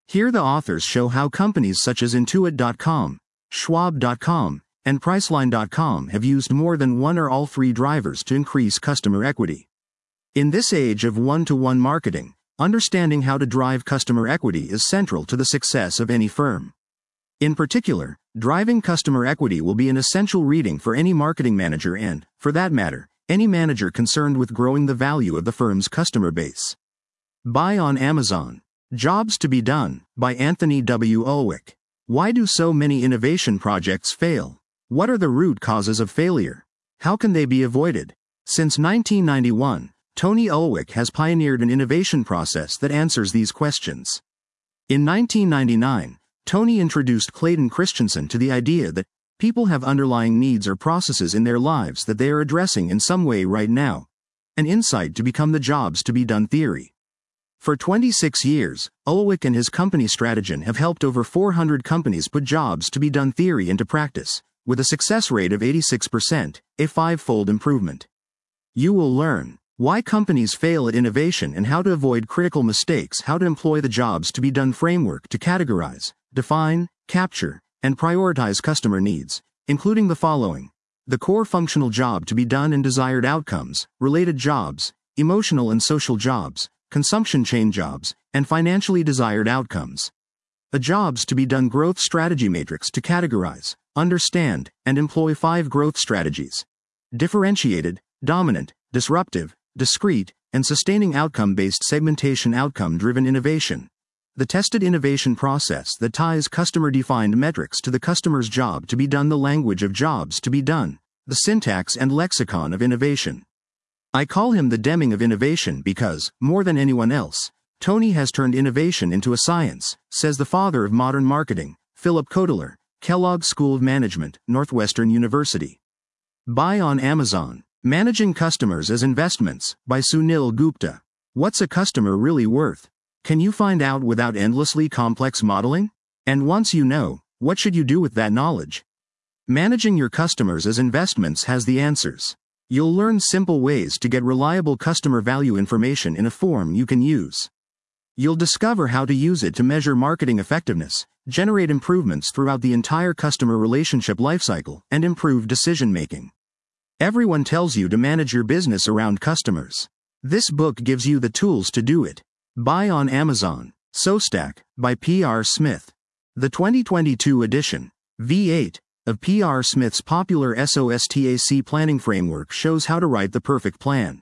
Here the authors show how companies such as Intuit.com, Schwab.com, and Priceline.com have used more than one or all three drivers to increase customer equity. In this age of one-to-one marketing, understanding how to drive customer equity is central to the success of any firm. In particular, driving customer equity will be an essential reading for any marketing manager and, for that matter, any manager concerned with growing the value of the firm's customer base. Buy on Amazon. Jobs to be Done, by Anthony W. Ulwick. Why do so many innovation projects fail? What are the root causes of failure? How can they be avoided? Since 1991, Tony Ulwick has pioneered an innovation process that answers these questions. In 1999, Tony introduced Clayton Christensen to the idea that people have underlying needs or processes in their lives that they are addressing in some way right now, an insight to become the jobs to be done theory. For 26 years, Ulwick and his company Stratagen have helped over 400 companies put jobs to be done theory into practice, with a success rate of 86%, a five-fold improvement. You will learn why companies fail at innovation and how to avoid critical mistakes, how to employ the jobs to be done framework to categorize, define, capture, and prioritize customer needs, including the following: the core functional job to be done and desired outcomes, related jobs, emotional and social jobs, consumption chain jobs, and financially desired outcomes. A jobs to be done growth strategy matrix to categorize, understand, and employ 5 growth strategies: differentiated, dominant, disruptive, discrete, and sustaining outcome-based segmentation outcome-driven innovation. The tested innovation process that ties customer-defined metrics to the customer's job to be done, the language of jobs to be done, the syntax and lexicon of innovation. I call him the Deming of innovation because, more than anyone else, Tony has turned innovation into a science, says the father of modern marketing, Philip Kotler, Kellogg School of Management, Northwestern University. Buy on Amazon. Managing Customers as Investments, by Sunil Gupta. What's a customer really worth? Can you find out without endlessly complex modeling? And once you know, what should you do with that knowledge? Managing Your Customers as Investments has the answers. You'll learn simple ways to get reliable customer value information in a form you can use. You'll discover how to use it to measure marketing effectiveness, generate improvements throughout the entire customer relationship lifecycle, and improve decision-making. Everyone tells you to manage your business around customers. This book gives you the tools to do it. Buy on Amazon. SOSTAC, by P.R. Smith. The 2022 edition, V8, of P.R. Smith's popular SOSTAC planning framework shows how to write the perfect plan.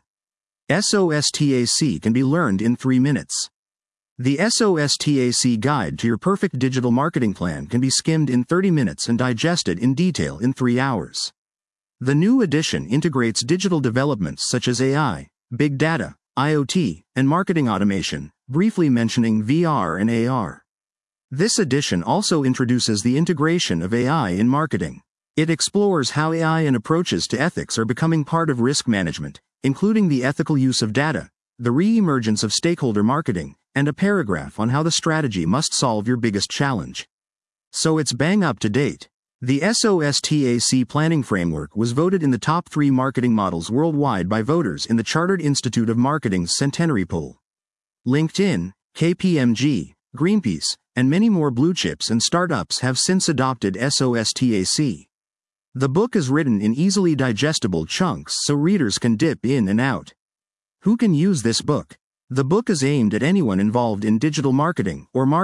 SOSTAC can be learned in 3 minutes. The SOSTAC guide to your perfect digital marketing plan can be skimmed in 30 minutes and digested in detail in 3 hours. The new edition integrates digital developments such as AI, big data, IoT, and marketing automation, briefly mentioning VR and AR. This edition also introduces the integration of AI in marketing. It explores how AI and approaches to ethics are becoming part of risk management, including the ethical use of data, the re-emergence of stakeholder marketing, and a paragraph on how the strategy must solve your biggest challenge. So it's bang up to date. The SOSTAC planning framework was voted in the top 3 marketing models worldwide by voters in the Chartered Institute of Marketing's Centenary Poll. LinkedIn, KPMG, Greenpeace, and many more blue chips and startups have since adopted SOSTAC. The book is written in easily digestible chunks so readers can dip in and out. Who can use this book? The book is aimed at anyone involved in digital marketing,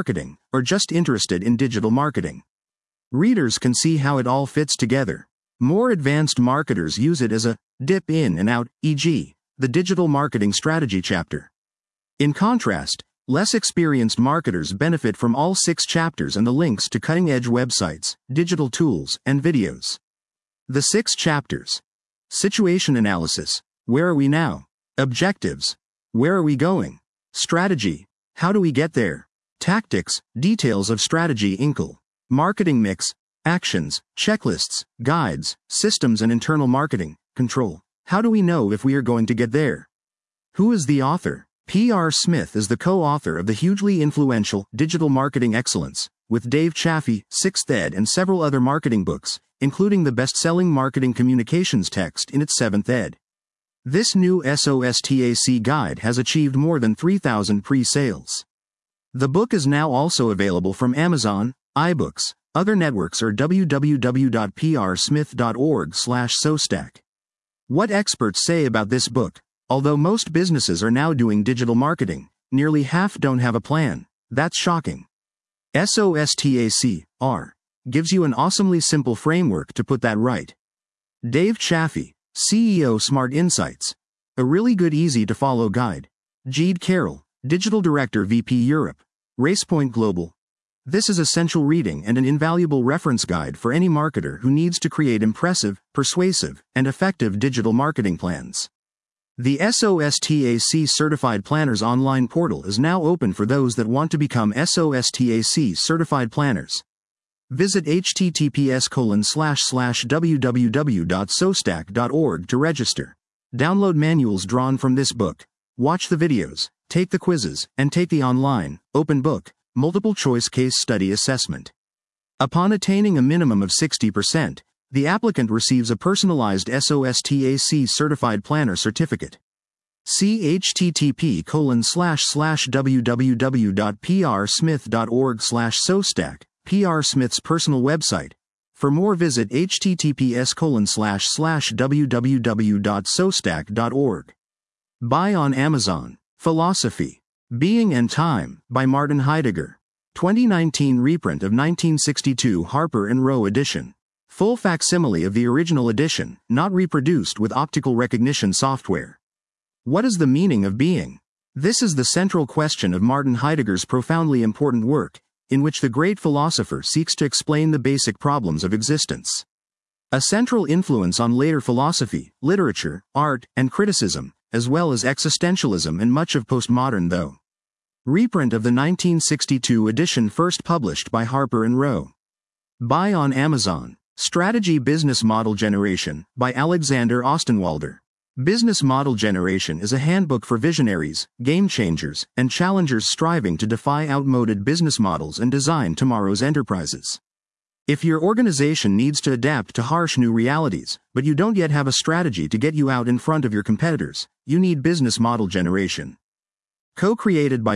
or just interested in digital marketing. Readers can see how it all fits together. More advanced marketers use it as a dip in and out, e.g., the Digital Marketing Strategy chapter. In contrast, less experienced marketers benefit from all 6 chapters and the links to cutting-edge websites, digital tools, and videos. The 6 chapters. Situation analysis. Where are we now? Objectives. Where are we going? Strategy. How do we get there? Tactics. Details of strategy. Inkle. Marketing mix. Actions. Checklists. Guides. Systems and internal marketing. Control. How do we know if we are going to get there? Who is the author? P.R. Smith is the co-author of the hugely influential Digital Marketing Excellence, with Dave Chaffee, 6th ed. and several other marketing books, including the best-selling Marketing Communications text in its 7th ed. This new SOSTAC guide has achieved more than 3,000 pre-sales. The book is now also available from Amazon, iBooks, other networks, or www.prsmith.org/sostack. What experts say about this book? Although most businesses are now doing digital marketing, nearly half don't have a plan. That's shocking. SOSTAC gives you an awesomely simple framework to put that right. Dave Chaffee, CEO, Smart Insights. A really good, easy to follow guide. Jeed Carroll, Digital Director, VP Europe, RacePoint Global. This is essential reading and an invaluable reference guide for any marketer who needs to create impressive, persuasive, and effective digital marketing plans. The SOSTAC Certified Planners online portal is now open for those that want to become SOSTAC Certified Planners. Visit https://www.sostack.org to register. Download manuals drawn from this book. Watch the videos, take the quizzes, and take the online, open book, multiple choice case study assessment. Upon attaining a minimum of 60%, the applicant receives a personalized SOSTAC Certified Planner certificate. See http://www.prsmith.org/sostack, PR Smith's personal website. For more, visit https://www.sostack.org. Buy on Amazon. Philosophy, Being and Time, by Martin Heidegger. 2019 reprint of 1962 Harper & Row edition. Full facsimile of the original edition, not reproduced with optical recognition software. What is the meaning of being? This is the central question of Martin Heidegger's profoundly important work, in which the great philosopher seeks to explain the basic problems of existence. A central influence on later philosophy, literature, art, and criticism, as well as existentialism and much of postmodern thought. Reprint of the 1962 edition, first published by Harper & Row. Buy on Amazon. Strategy Business Model Generation, by Alexander Ostenwalder. Business Model Generation is a handbook for visionaries, game changers, and challengers striving to defy outmoded business models and design tomorrow's enterprises. If your organization needs to adapt to harsh new realities, but you don't yet have a strategy to get you out in front of your competitors, you need Business Model Generation. Co-created by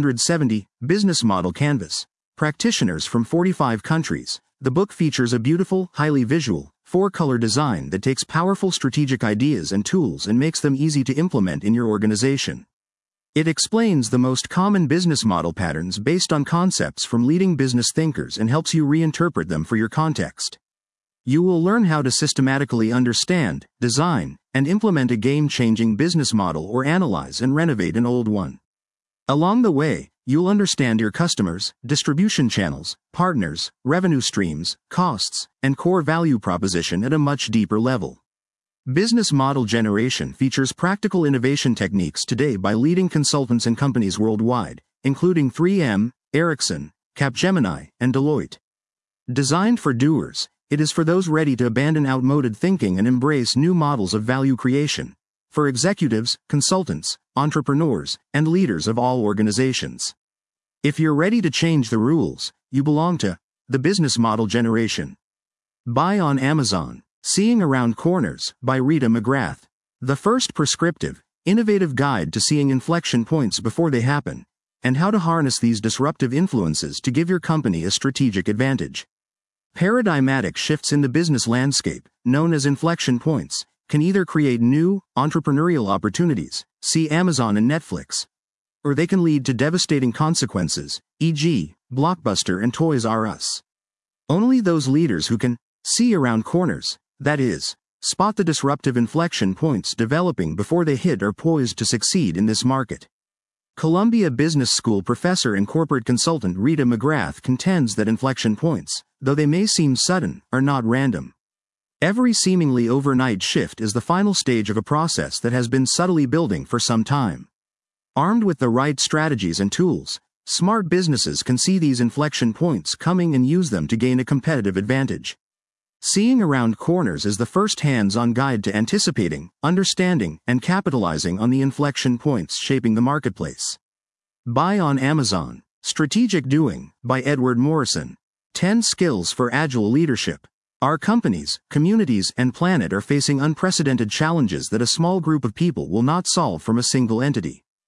470 Business Model Canvas practitioners from 45 countries, the book features a beautiful, highly visual, 4-color design that takes powerful strategic ideas and tools and makes them easy to implement in your organization. It explains the most common business model patterns based on concepts from leading business thinkers and helps you reinterpret them for your context. You will learn how to systematically understand, design, and implement a game-changing business model or analyze and renovate an old one. Along the way, you'll understand your customers, distribution channels, partners, revenue streams, costs, and core value proposition at a much deeper level. Business Model Generation features practical innovation techniques today by leading consultants and companies worldwide, including 3M, Ericsson, Capgemini, and Deloitte. Designed for doers, it is for those ready to abandon outmoded thinking and embrace new models of value creation. For executives, consultants, entrepreneurs, and leaders of all organizations. If you're ready to change the rules, you belong to the Business Model Generation. Buy on Amazon. Seeing Around Corners, by Rita McGrath. The first prescriptive, innovative guide to seeing inflection points before they happen, and how to harness these disruptive influences to give your company a strategic advantage. Paradigmatic shifts in the business landscape, known as inflection points, can either create new, entrepreneurial opportunities, see Amazon and Netflix, or they can lead to devastating consequences, e.g., Blockbuster and Toys R Us. Only those leaders who can see around corners, that is, spot the disruptive inflection points developing before they hit, are poised to succeed in this market. Columbia Business School professor and corporate consultant Rita McGrath contends that inflection points, though they may seem sudden, are not random. Every seemingly overnight shift is the final stage of a process that has been subtly building for some time. Armed with the right strategies and tools, smart businesses can see these inflection points coming and use them to gain a competitive advantage. Seeing Around Corners is the first hands-on guide to anticipating, understanding, and capitalizing on the inflection points shaping the marketplace. Buy on Amazon. Strategic Doing, by Edward Morrison. 10 Skills for Agile Leadership. Our companies, communities, and planet are facing unprecedented challenges that a small group of people will not solve from a single entity.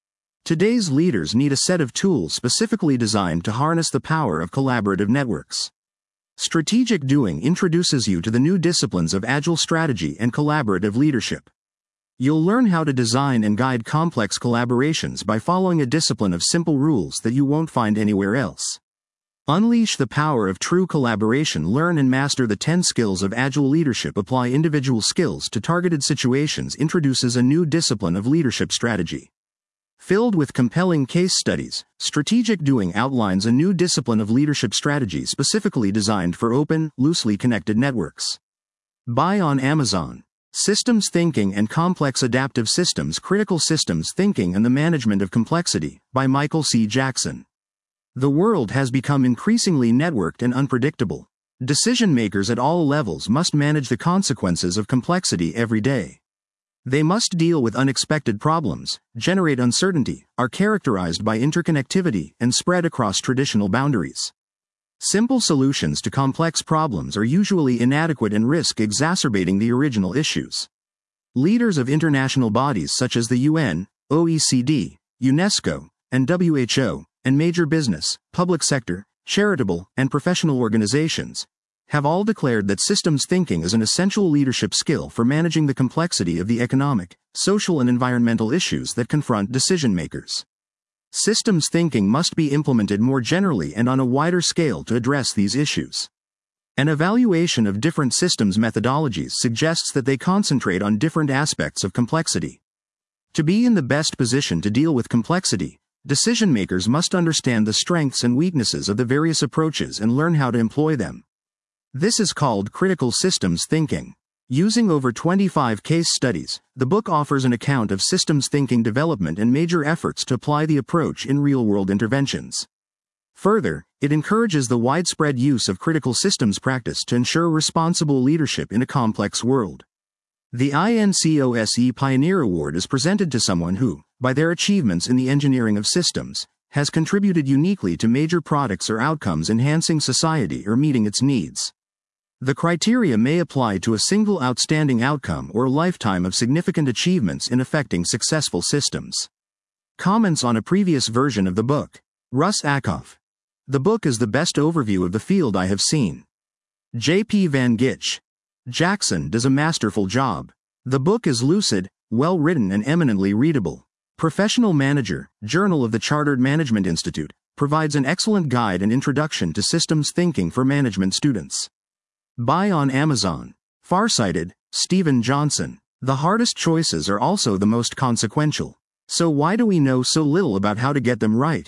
Today's leaders need a set of tools specifically designed to harness the power of collaborative networks. Strategic Doing introduces you to the new disciplines of agile strategy and collaborative leadership. You'll learn how to design and guide complex collaborations by following a discipline of simple rules that you won't find anywhere else. Unleash the power of true collaboration. Learn and master the 10 skills of agile leadership. Apply individual skills to targeted situations. Introduces a new discipline of leadership strategy. Filled with compelling case studies, Strategic Doing outlines a new discipline of leadership strategy specifically designed for open, loosely connected networks. Buy on Amazon. Systems Thinking and Complex Adaptive Systems. Critical Systems Thinking and the Management of Complexity, by Michael C. Jackson. The world has become increasingly networked and unpredictable. Decision makers at all levels must manage the consequences of complexity every day. They must deal with unexpected problems, generate uncertainty, are characterized by interconnectivity, and spread across traditional boundaries. Simple solutions to complex problems are usually inadequate and risk exacerbating the original issues. Leaders of international bodies such as the UN, OECD, UNESCO, and WHO, and major business, public sector, charitable, and professional organizations, have all declared that systems thinking is an essential leadership skill for managing the complexity of the economic, social, and environmental issues that confront decision makers. Systems thinking must be implemented more generally and on a wider scale to address these issues. An evaluation of different systems methodologies suggests that they concentrate on different aspects of complexity. To be in the best position to deal with complexity, decision makers must understand the strengths and weaknesses of the various approaches and learn how to employ them. This is called critical systems thinking. Using over 25 case studies, the book offers an account of systems thinking development and major efforts to apply the approach in real-world interventions. Further, it encourages the widespread use of critical systems practice to ensure responsible leadership in a complex world. The INCOSE Pioneer Award is presented to someone who, by their achievements in the engineering of systems, has contributed uniquely to major products or outcomes enhancing society or meeting its needs. The criteria may apply to a single outstanding outcome or a lifetime of significant achievements in affecting successful systems. Comments on a previous version of the book. Russ Ackoff. The book is the best overview of the field I have seen. J.P. Van Gitch. Jackson does a masterful job. The book is lucid, well-written, and eminently readable. Professional Manager, Journal of the Chartered Management Institute, provides an excellent guide and introduction to systems thinking for management students. Buy on Amazon. Farsighted, Steven Johnson. The hardest choices are also the most consequential. So why do we know so little about how to get them right?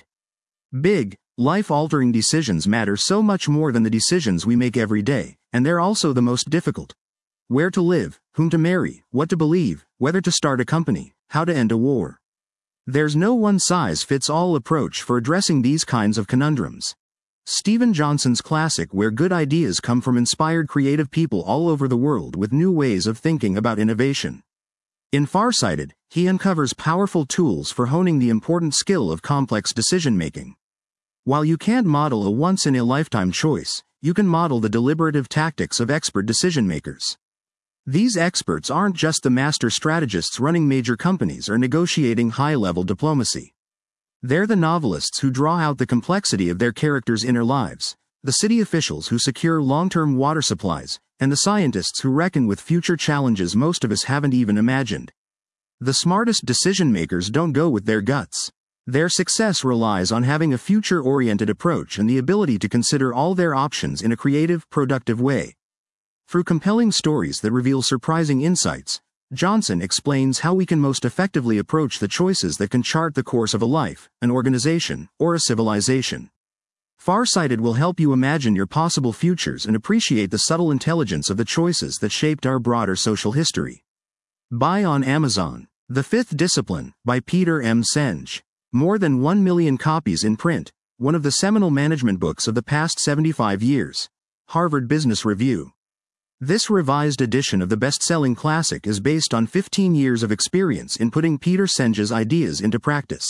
Big, life-altering decisions matter so much more than the decisions we make every day, and they're also the most difficult. Where to live, whom to marry, what to believe, whether to start a company, how to end a war. There's no one-size-fits-all approach for addressing these kinds of conundrums. Steven Johnson's classic Where Good Ideas Come From inspired creative people all over the world with new ways of thinking about innovation. In Farsighted, he uncovers powerful tools for honing the important skill of complex decision-making. While you can't model a once-in-a-lifetime choice, you can model the deliberative tactics of expert decision-makers. These experts aren't just the master strategists running major companies or negotiating high-level diplomacy. They're the novelists who draw out the complexity of their characters' inner lives, the city officials who secure long-term water supplies, and the scientists who reckon with future challenges most of us haven't even imagined. The smartest decision-makers don't go with their guts. Their success relies on having a future-oriented approach and the ability to consider all their options in a creative, productive way. Through compelling stories that reveal surprising insights, Johnson explains how we can most effectively approach the choices that can chart the course of a life, an organization, or a civilization. Farsighted will help you imagine your possible futures and appreciate the subtle intelligence of the choices that shaped our broader social history. Buy on Amazon. The Fifth Discipline, by Peter M. Senge. More than 1 million copies in print, one of the seminal management books of the past 75 years. Harvard Business Review. This revised edition of the best-selling classic is based on 15 years of experience in putting Peter Senge's ideas into practice.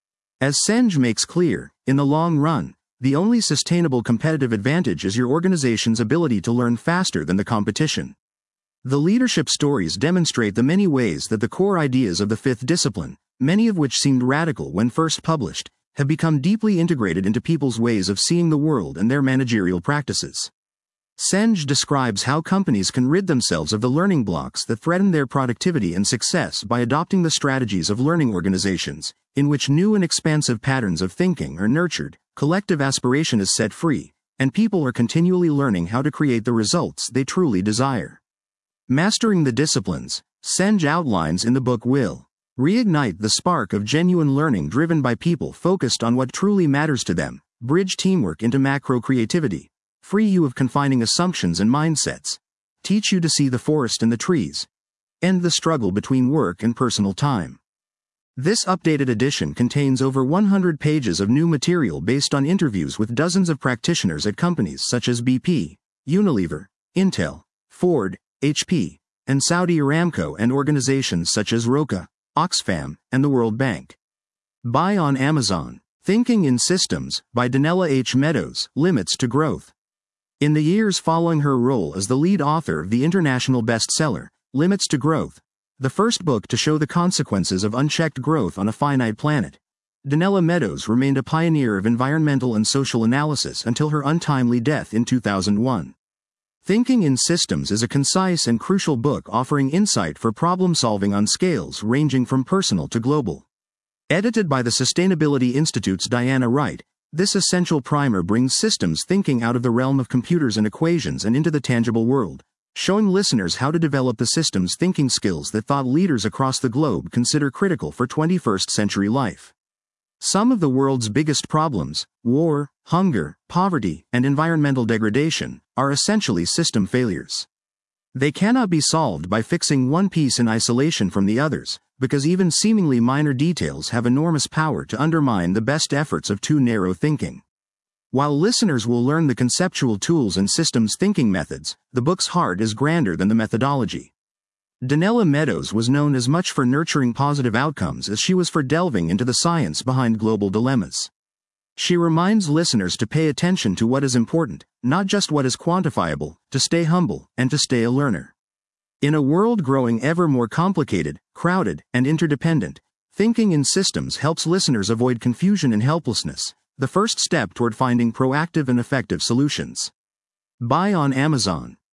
As Senge makes clear, in the long run, the only sustainable competitive advantage is your organization's ability to learn faster than the competition. The leadership stories demonstrate the many ways that the core ideas of the fifth discipline, many of which seemed radical when first published, have become deeply integrated into people's ways of seeing the world and their managerial practices. Senge describes how companies can rid themselves of the learning blocks that threaten their productivity and success by adopting the strategies of learning organizations, in which new and expansive patterns of thinking are nurtured, collective aspiration is set free, and people are continually learning how to create the results they truly desire. Mastering the disciplines, Senge outlines in the book will reignite the spark of genuine learning driven by people focused on what truly matters to them, bridge teamwork into macro creativity, free you of confining assumptions and mindsets, teach you to see the forest and the trees, end the struggle between work and personal time. This updated edition contains over 100 pages of new material based on interviews with dozens of practitioners at companies such as BP, Unilever, Intel, Ford, HP, and Saudi Aramco, and organizations such as Roca, Oxfam, and the World Bank. Buy on Amazon. Thinking in Systems, by Donella H. Meadows, Limits to Growth. In the years following her role as the lead author of the international bestseller, Limits to Growth, the first book to show the consequences of unchecked growth on a finite planet, Donella Meadows remained a pioneer of environmental and social analysis until her untimely death in 2001. Thinking in Systems is a concise and crucial book offering insight for problem-solving on scales ranging from personal to global. Edited by the Sustainability Institute's Diana Wright, this essential primer brings systems thinking out of the realm of computers and equations and into the tangible world, showing listeners how to develop the systems thinking skills that thought leaders across the globe consider critical for 21st century life. Some of the world's biggest problems, war, hunger, poverty, and environmental degradation, are essentially system failures. They cannot be solved by fixing one piece in isolation from the others, because even seemingly minor details have enormous power to undermine the best efforts of too narrow thinking. While listeners will learn the conceptual tools and systems thinking methods, the book's heart is grander than the methodology. Donella Meadows was known as much for nurturing positive outcomes as she was for delving into the science behind global dilemmas. She reminds listeners to pay attention to what is important, not just what is quantifiable, to stay humble, and to stay a learner. In a world growing ever more complicated, crowded, and interdependent, Thinking in Systems helps listeners avoid confusion and helplessness, the first step toward finding proactive and effective solutions. Buy on Amazon.